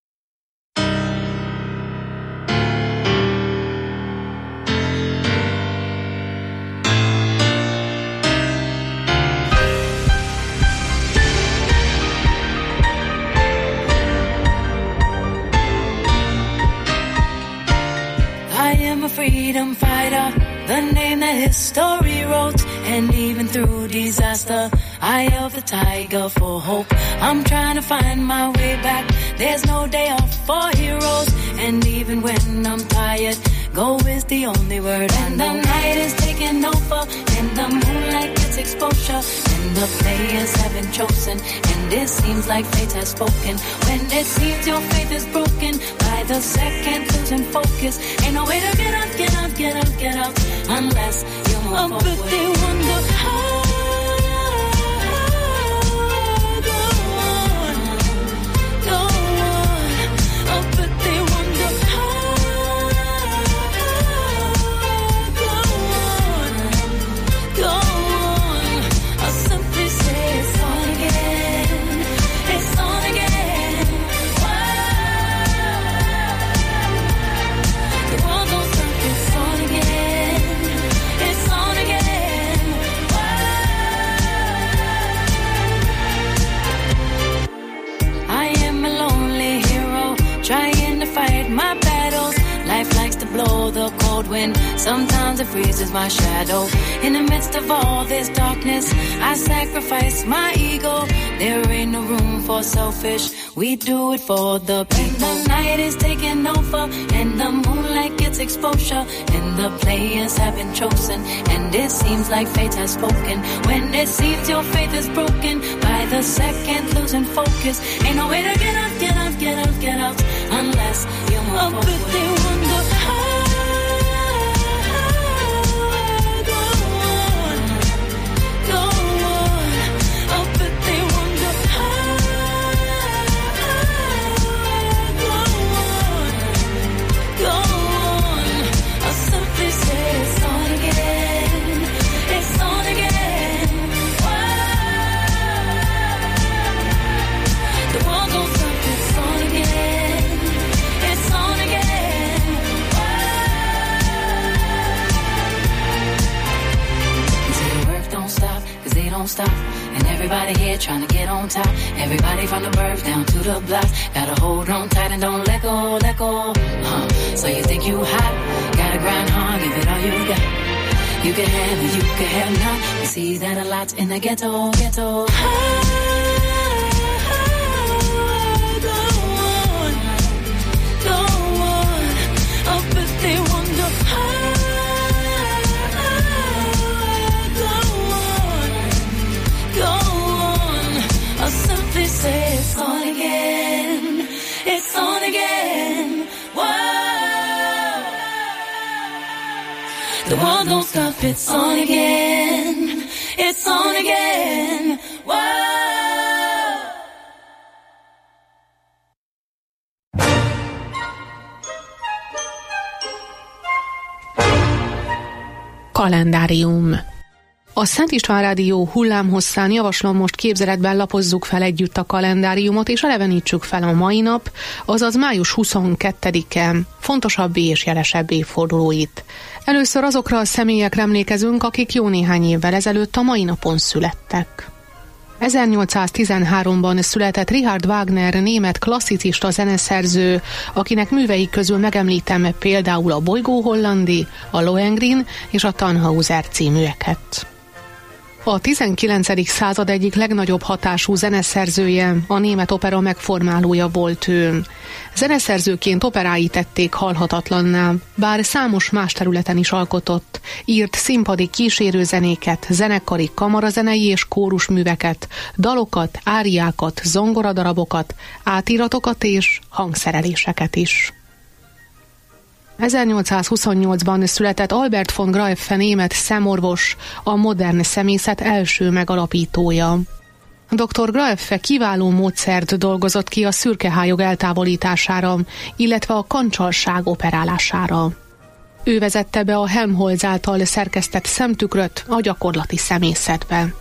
A freedom fighter, the name that history wrote, and even through disaster, eye of the tiger for hope. I'm trying to find my way back, there's no day off for heroes, and even when I'm tired, go is the only word. And the night is taking over, and the moonlight gets exposure, and the players have been chosen, and it seems like fate has spoken. When it seems your faith is broken, by the second losing focus, ain't no way to get out, get out, get out, get out, unless you move forward. But they wonder how. Blow the cold wind, sometimes it freezes my shadow. In the midst of all this darkness, I sacrifice my ego. There ain't no room for selfish, we do it for the people. And the night is taking over, and the moonlight gets exposure, and the players have been chosen, and it seems like fate has spoken. When it seems your faith is broken, by the second losing focus, ain't no way to get out, get out, get out, get out, unless you move forward. But they wonder how. stop. And everybody here trying to get on top. Everybody from the birth down to the block. Gotta hold on tight and don't let go, let go. Huh. So you think you hot? Gotta grind hard, give it all you got. You can have it, you can have none. We see that a lot in the ghetto, ghetto. Ah, go on, go on. I bet they wonder. Ah, go on, go on. I simply say it's on again. It's on again. Whoa. The world don't stop, it's on again. It's on again. Whoa. Kalendárium. A Szent István Rádió hullámhosszán javaslom, most képzeletben lapozzuk fel együtt a kalendáriumot, és elevenítsük fel a mai nap, azaz május huszonkettedike fontosabb és jelesebb évfordulóit. Először azokra a személyekre emlékezünk, akik jó néhány évvel ezelőtt a mai napon születtek. ezernyolcszáztizenháromban született Richard Wagner, német klasszicista zeneszerző, akinek művei közül megemlítem például a Bolygó Hollandi, a Lohengrin és a Tannhauser címűeket. A tizenkilencedik század egyik legnagyobb hatású zeneszerzője, a német opera megformálója volt ő. Zeneszerzőként operái tették halhatatlanná, bár számos más területen is alkotott, írt színpadi kísérőzenéket, zenekari, kamarazenei és kórusműveket, dalokat, áriákat, zongoradarabokat, átíratokat és hangszereléseket is. ezernyolcszázhuszonnyolcban született Albert von Graeffe, német szemorvos, a modern szemészet első megalapítója. doktor Graeffe kiváló módszert dolgozott ki a szürkehályog eltávolítására, illetve a kancsalság operálására. Ő vezette be a Helmholtz által szerkesztett szemtükröt a gyakorlati szemészetbe.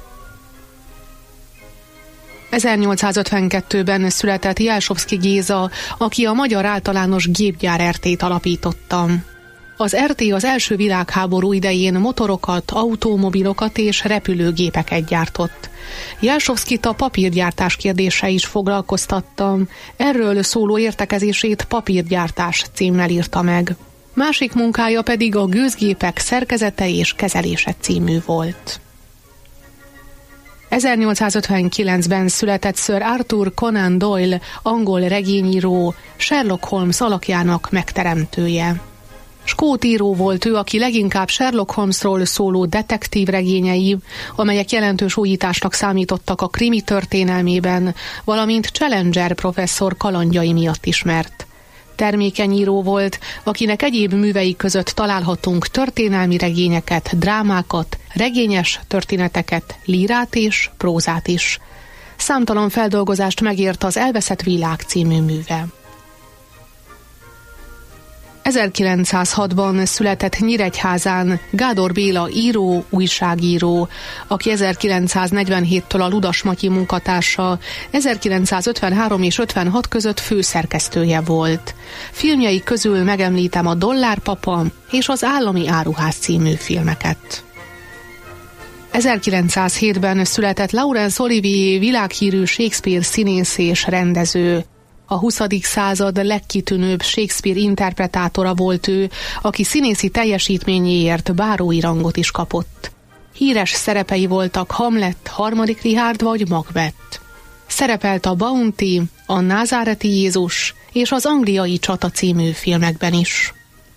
ezernyolcszázötvenkettőben született Jelsovszky Géza, aki a Magyar Általános Gépgyár er té-t alapította. Az er té az első világháború idején motorokat, automobilokat és repülőgépeket gyártott. Jelsovszkyt a papírgyártás kérdése is foglalkoztatta, erről szóló értekezését Papírgyártás címmel írta meg. Másik munkája pedig a Gőzgépek szerkezete és kezelése című volt. ezernyolcszázötvenkilencben született Sir Arthur Conan Doyle, angol regényíró, Sherlock Holmes alakjának megteremtője. Skót író volt ő, aki leginkább Sherlock Holmesról szóló detektív regényei, amelyek jelentős újításnak számítottak a krimi történelmében, valamint Challenger professzor kalandjai miatt ismert. Termékeny író volt, akinek egyéb művei között találhatunk történelmi regényeket, drámákat, regényes történeteket, lírát és prózát is. Számtalan feldolgozást megért az Elveszett világ című műve. ezerkilencszázhatban született Nyíregyházán Gádor Béla író, újságíró, aki ezerkilencszáznegyvenhéttől a Ludas Matyi munkatársa, ezerkilencszázötvenhárom és ötvenhat között főszerkesztője volt. Filmjei közül megemlítem a Dollárpapa és az Állami áruház című filmeket. ezerkilencszázhétben született Laurence Olivier, világhírű Shakespeare színész és rendező. A huszadik század legkitűnőbb Shakespeare interpretátora volt ő, aki színészi teljesítményéért bárói rangot is kapott. Híres szerepei voltak Hamlet, Harmadik Richárd vagy Macbeth. Szerepelt a Bounty, a Názáreti Jézus és az Angliai csata című filmekben is.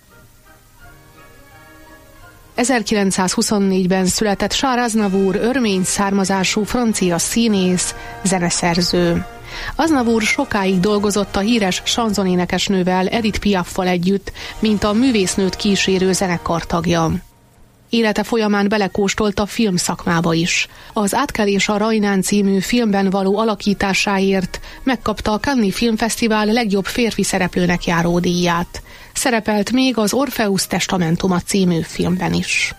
ezerkilencszázhuszonnégyben született Charles Aznavour, örmény származású francia színész, zeneszerző. Aznavour sokáig dolgozott a híres sanzonénekesnővel, Edith Piaffal együtt, mint a művésznőt kísérő zenekar tagja. Élete folyamán belekóstolt a filmszakmába is. Az Átkelés a Rajnán című filmben való alakításáért megkapta a Cannes-i Filmfesztivál legjobb férfi szereplőnek járó díját. Szerepelt még az Orpheus Testamentuma című filmben is.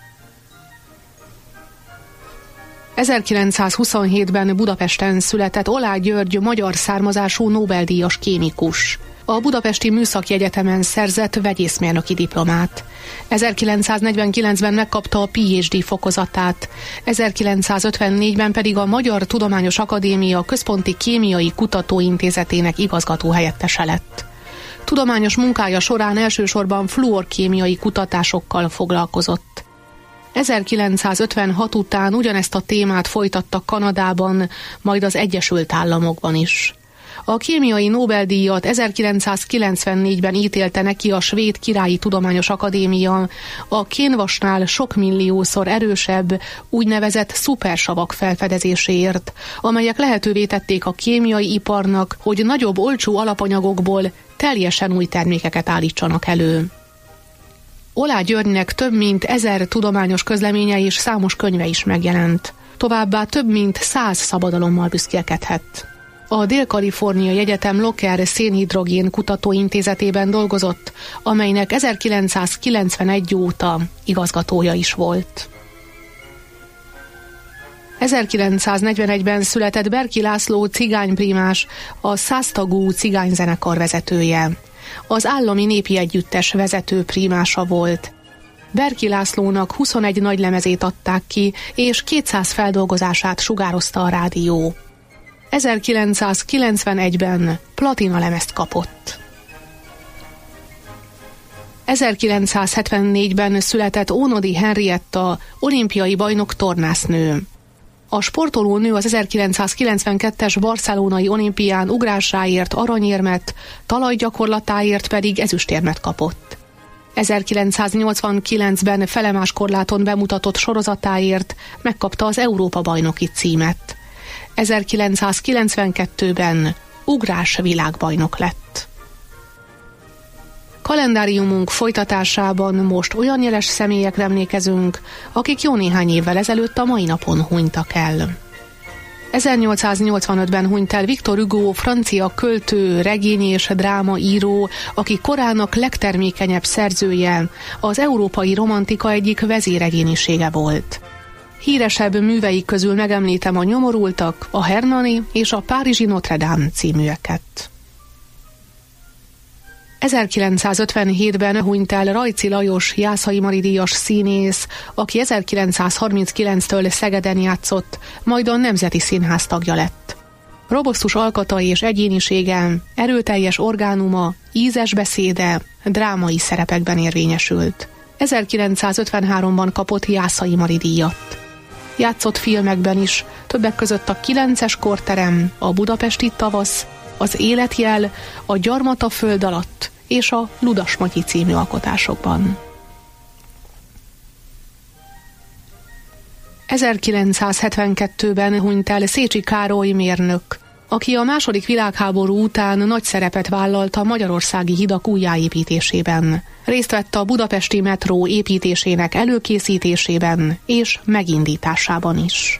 ezerkilencszázhuszonhétben Budapesten született Oláh György, magyar származású Nobel-díjas kémikus. A Budapesti Műszaki Egyetemen szerzett vegyészmérnöki diplomát. ezerkilencszáznegyvenkilencben megkapta a pé há dé fokozatát, ezerkilencszázötvennégyben pedig a Magyar Tudományos Akadémia Központi Kémiai Kutatóintézetének igazgatóhelyettese lett. Tudományos munkája során elsősorban fluorkémiai kutatásokkal foglalkozott. ezerkilencszázötvenhat után ugyanezt a témát folytatta Kanadában, majd az Egyesült Államokban is. A kémiai Nobel-díjat ezerkilencszázkilencvennégyben ítélte neki a Svéd Királyi Tudományos Akadémia a kénvasnál sok milliószor erősebb, úgynevezett szupersavak felfedezéséért, amelyek lehetővé tették a kémiai iparnak, hogy nagyobb olcsó alapanyagokból teljesen új termékeket állítsanak elő. Oláh Györgynek több mint ezer tudományos közleménye és számos könyve is megjelent. Továbbá több mint száz szabadalommal büszkélkedhet. A Dél-Kaliforniai Egyetem Locker szénhidrogén kutatóintézetében dolgozott, amelynek ezerkilencszázkilencvenegy óta igazgatója is volt. ezerkilencszáznegyvenegyben született Berki László cigányprímás, a száztagú cigányzenekar vezetője. Az Állami Népi Együttes vezető prímása volt. Berki Lászlónak huszonegy nagylemezét adták ki, és kétszáz feldolgozását sugározta a rádió. ezerkilencszázkilencvenegyben platinalemezt kapott. ezerkilencszázhetvennégyben született Ónodi Henrietta, olimpiai bajnok tornásznő. A sportolónő az ezerkilencszázkilencvenkettes barcelonai olimpián ugrásáért aranyérmet, talajgyakorlatáért pedig ezüstérmet kapott. ezerkilencszáznyolcvankilencben felemáskorláton bemutatott sorozatáért megkapta az Európa-bajnoki címet. ezerkilencszázkilencvenkettőben ugrás világbajnok lett. Kalendáriumunk folytatásában most olyan jeles személyekre emlékezünk, akik jó néhány évvel ezelőtt a mai napon hunytak el. ezernyolcszáznyolcvanötben hunyt el Victor Hugo, francia költő, regény és drámaíró, aki korának legtermékenyebb szerzője, az európai romantika egyik vezéregényisége volt. Híresebb művei közül megemlítem a Nyomorultak, a Hernani és a Párizsi Notre Dame címűeket. ezerkilencszázötvenhétben hunyt el Rajci Lajos, Jászai Mari díjas színész, aki ezerkilencszázharminckilenctől Szegeden játszott, majd a Nemzeti Színház tagja lett. Robosztus alkata és egyénisége, erőteljes orgánuma, ízes beszéde, drámai szerepekben érvényesült. ezerkilencszázötvenháromban kapott Jászai Mari díjat. Játszott filmekben is, többek között a Kilences korterem, a Budapesti tavasz, az Életjel, a Gyarmat a föld alatt és a Ludas Matyi című alkotásokban. ezerkilencszázhetvenkettőben hunyt el Szécsi Károly mérnök, aki a második világháború után nagy szerepet vállalt a magyarországi hidak újjáépítésében. Részt vett a budapesti metró építésének előkészítésében és megindításában is.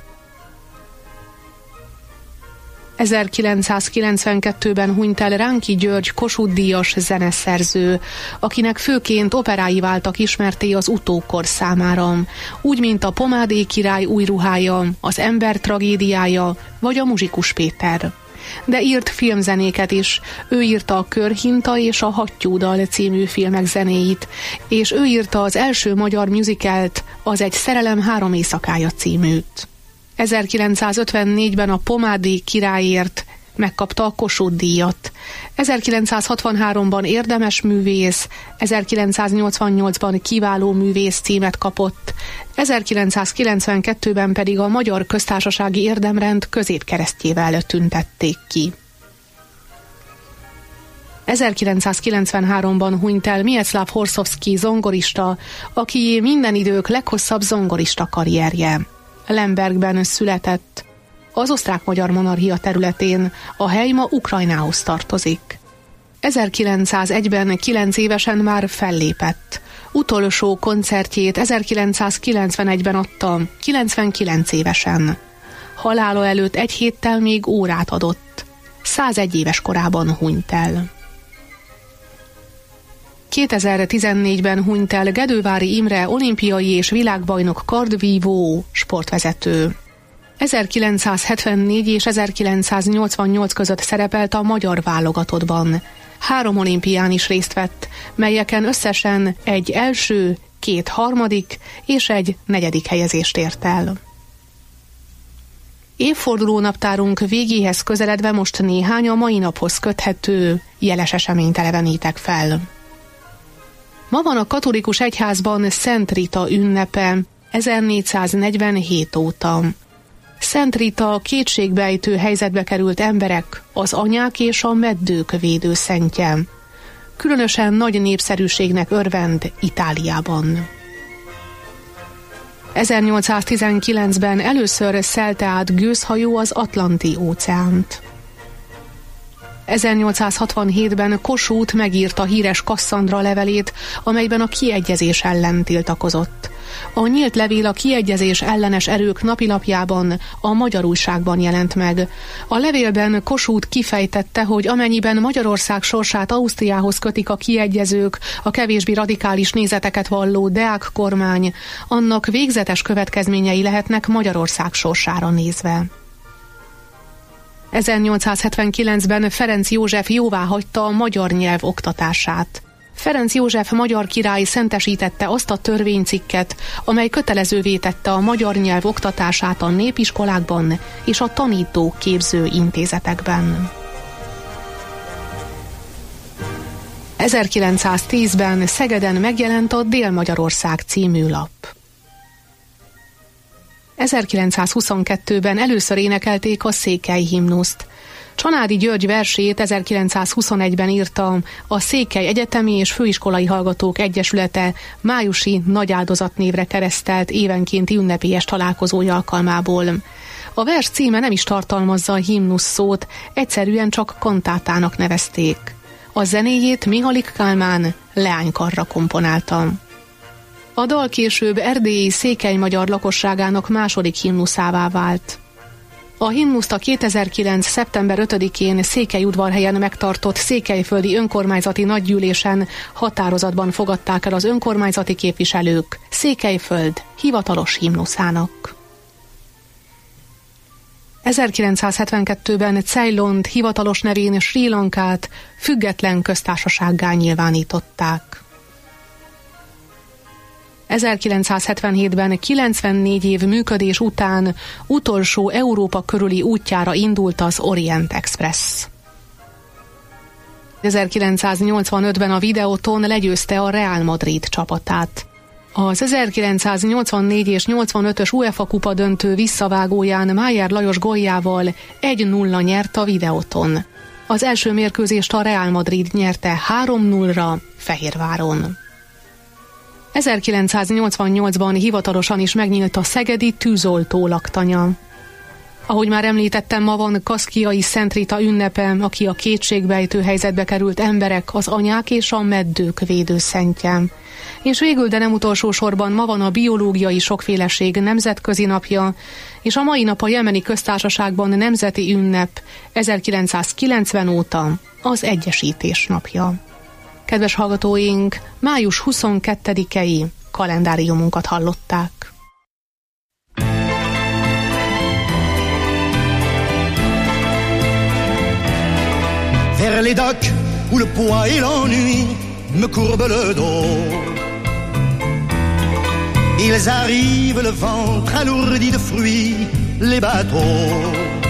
ezerkilencszázkilencvenkettőben hunyt el Ránki György Kossuth-díjas zeneszerző, akinek főként operái váltak ismerté az utókor számára, úgy, mint a Pomádé király új ruhája, az Ember tragédiája vagy a Muzsikus Péter. De írt filmzenéket is, ő írta a Körhinta és a Hattyúdal című filmek zenéit, és ő írta az első magyar musicalt, az Egy szerelem három éjszakája címűt. ezerkilencszázötvennégyben a Pomádé királyért megkapta a Kossuth-díjat. ezerkilencszázhatvanháromban érdemes művész, ezerkilencszáznyolcvannyolcban kiváló művész címet kapott, ezerkilencszázkilencvenkettőben pedig a Magyar Köztársasági Érdemrend középkeresztjével tüntették ki. ezerkilencszázkilencvenháromban hunyt el Mieczslav Horszovszky zongorista, aki minden idők leghosszabb zongorista karrierje. Lembergben született. Az osztrák-magyar monarchia területén, a hely ma Ukrajnához tartozik. ezerkilencszázegyben kilenc évesen már fellépett. Utolsó koncertjét ezerkilencszázkilencvenegyben adta, kilencvenkilenc évesen. Halála előtt egy héttel még órát adott. százegy éves korában hunyt el. kétezer-tizennégyben hunyt el Gedővári Imre olimpiai és világbajnok kardvívó sportvezető. ezerkilencszázhetvennégy és ezerkilencszáznyolcvannyolc között szerepelt a magyar válogatottban. három olimpián is részt vett, melyeken összesen egy első, két harmadik és egy negyedik helyezést ért el. Évforduló naptárunk végéhez közeledve most néhány a mai naphoz köthető jeles eseményt elevenítek fel. Ma van a katolikus egyházban Szent Rita ünnepe ezernégyszáznegyvenhét óta. Szent Rita kétségbejtő helyzetbe került emberek, az anyák és a meddők védőszentje. Különösen nagy népszerűségnek örvend Itáliában. ezernyolcszáztizenkilencben először szelte át gőzhajó az Atlanti óceánt. ezernyolcszázhatvanhétben Kossuth megírta híres Kasszandra levelét, amelyben a kiegyezés ellen tiltakozott. A nyílt levél a kiegyezés ellenes erők napilapjában, a Magyar Újságban jelent meg. A levélben Kossuth kifejtette, hogy amennyiben Magyarország sorsát Ausztriához kötik a kiegyezők, a kevésbé radikális nézeteket valló Deák kormány, annak végzetes következményei lehetnek Magyarország sorsára nézve. ezernyolcszázhetvenkilencben Ferenc József jóváhagyta a magyar nyelv oktatását. Ferenc József magyar király szentesítette azt a törvénycikket, amely kötelezővé tette a magyar nyelv oktatását a népiskolákban és a tanítók képző intézetekben. ezerkilencszáztízben Szegeden megjelent a Dél-Magyarország című lap. ezerkilencszázhuszonkettőben először énekelték a Székely himnuszt. Csanádi György versét ezerkilencszázhuszonegyben írta a Székely Egyetemi és Főiskolai Hallgatók Egyesülete májusi nagy áldozatnévre keresztelt évenkénti ünnepélyes találkozója alkalmából. A vers címe nem is tartalmazza a himnusz szót, egyszerűen csak kantátának nevezték. A zenéjét Mihalik Kálmán leánykarra komponálta. A dal később erdélyi székely magyar lakosságának második himnuszává vált. A himnuszt a kétezer-kilenc. szeptember ötödikén Székelyudvarhelyen megtartott székelyföldi önkormányzati nagygyűlésen határozatban fogadták el az önkormányzati képviselők Székelyföld hivatalos himnuszának. ezerkilencszázhetvenkettőben Ceylont hivatalos nevén Srí Lankát független köztársasággá nyilvánították. ezerkilencszázhetvenhétben kilencvennégy év működés után utolsó Európa körüli útjára indult az Orient Express. ezerkilencszáznyolcvanötben a Videoton legyőzte a Real Madrid csapatát. Az ezerkilencszáznyolcvannégy és nyolcvanötös UEFA kupa döntő visszavágóján Májer Lajos góljával egy nulla nyert a Videoton. Az első mérkőzést a Real Madrid nyerte három nullra Fehérváron. ezerkilencszáznyolcvannyolcban hivatalosan is megnyílt a szegedi tűzoltó laktanya. Ahogy már említettem, ma van Kaszkiai Szent Rita ünnepe, aki a kétségbejtő helyzetbe került emberek, az anyák és a meddők védőszentje. És végül, de nem utolsó sorban ma van a biológiai sokféleség nemzetközi napja, és a mai nap a Jemeni Köztársaságban nemzeti ünnep, ezerkilencszázkilencven óta az Egyesítés napja. Kedves hallgatóink, május huszonkettedikei kalendáriumunkat hallották. Vers les docks où le poids et l'ennui me courbent le dos. Ils arrivent le ventre alourdi de fruits, les bateaux.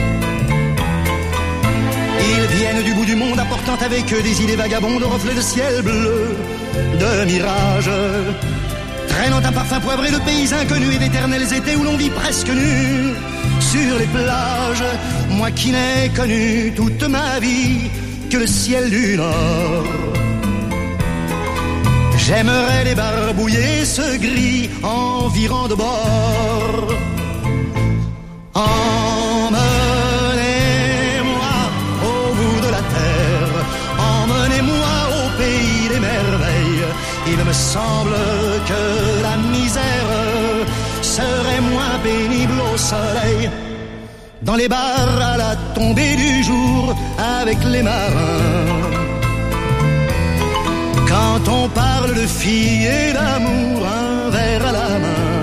Ils viennent du bout du monde apportant avec eux des idées vagabondes au reflet de ciel bleu, de mirage, traînant un parfum poivré de pays inconnus et d'éternels étés où l'on vit presque nu sur les plages. Moi qui n'ai connu toute ma vie que le ciel du Nord, j'aimerais débarbouiller ce gris environ de bord. Emmenez-moi au bout de la terre, emmenez-moi au pays des merveilles. Il me semble que la misère serait moins pénible au soleil, dans les bars à la tombée du jour avec les marins. Quand on parle de filles et d'amour, un verre à la main,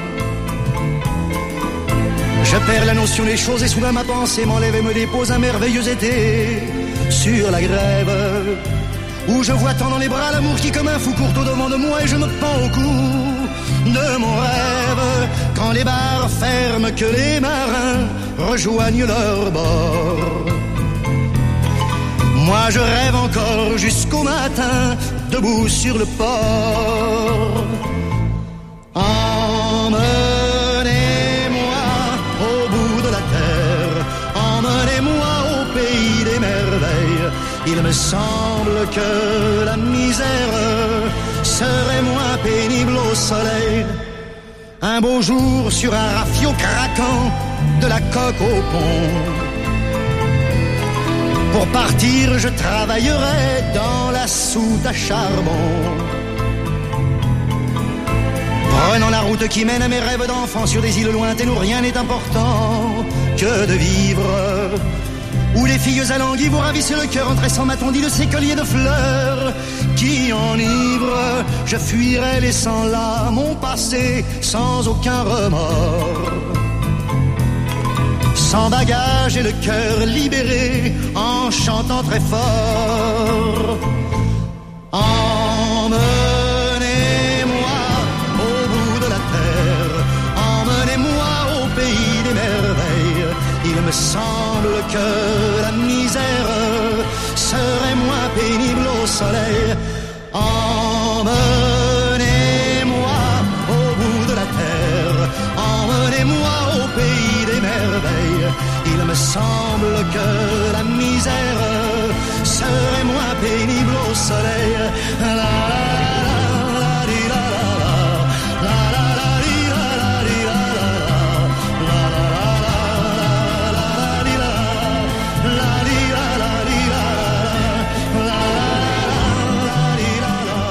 je perds la notion des choses et soudain ma pensée m'enlève et me dépose un merveilleux été sur la grève où je vois tant dans les bras l'amour qui comme un fou court au devant de moi et je me pends au cou de mon rêve. Quand les bars ferment, que les marins rejoignent leur bord. Moi je rêve encore jusqu'au matin, debout sur le port. Emmenez-moi au bout de la terre, emmenez-moi au pays des merveilles. Il me semble que la misère serait moins pénible au soleil. Un beau jour sur un rafio craquant, de la coque au pont. Pour partir, je travaillerai dans la soute à charbon. Prenant la route qui mène à mes rêves d'enfant sur des îles lointaines où rien n'est important que de vivre. Où les filles alanguies vous ravissent le cœur en tressant ma tondie de ces colliers de fleurs qui enivrent. Je fuirai laissant là mon passé sans aucun remords. Sans bagage et le cœur libéré en chantant très fort. Emmenez-moi au bout de la terre, emmenez-moi au pays des merveilles. Il me semble que la misère serait moins pénible au soleil. Emmenez-moi au bout de la terre, emmenez-moi au pays des merveilles. Il me semble que la misère serait moins pénible au soleil. La, la, la, di, la, la, la, la, la, di, la, la, di, la, la, la, la, di, la, la, di, la, la, di, la, la, di, la,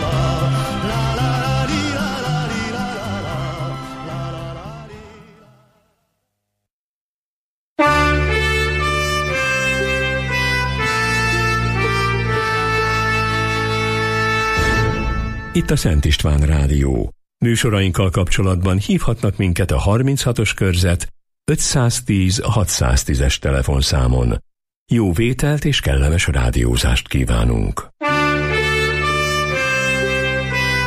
Itt a Szent István Rádió. Műsorainkkal kapcsolatban hívhatnak minket a harminchatos körzet ötszáztíz hatszáztízes telefonszámon. Jó vételt és kellemes rádiózást kívánunk!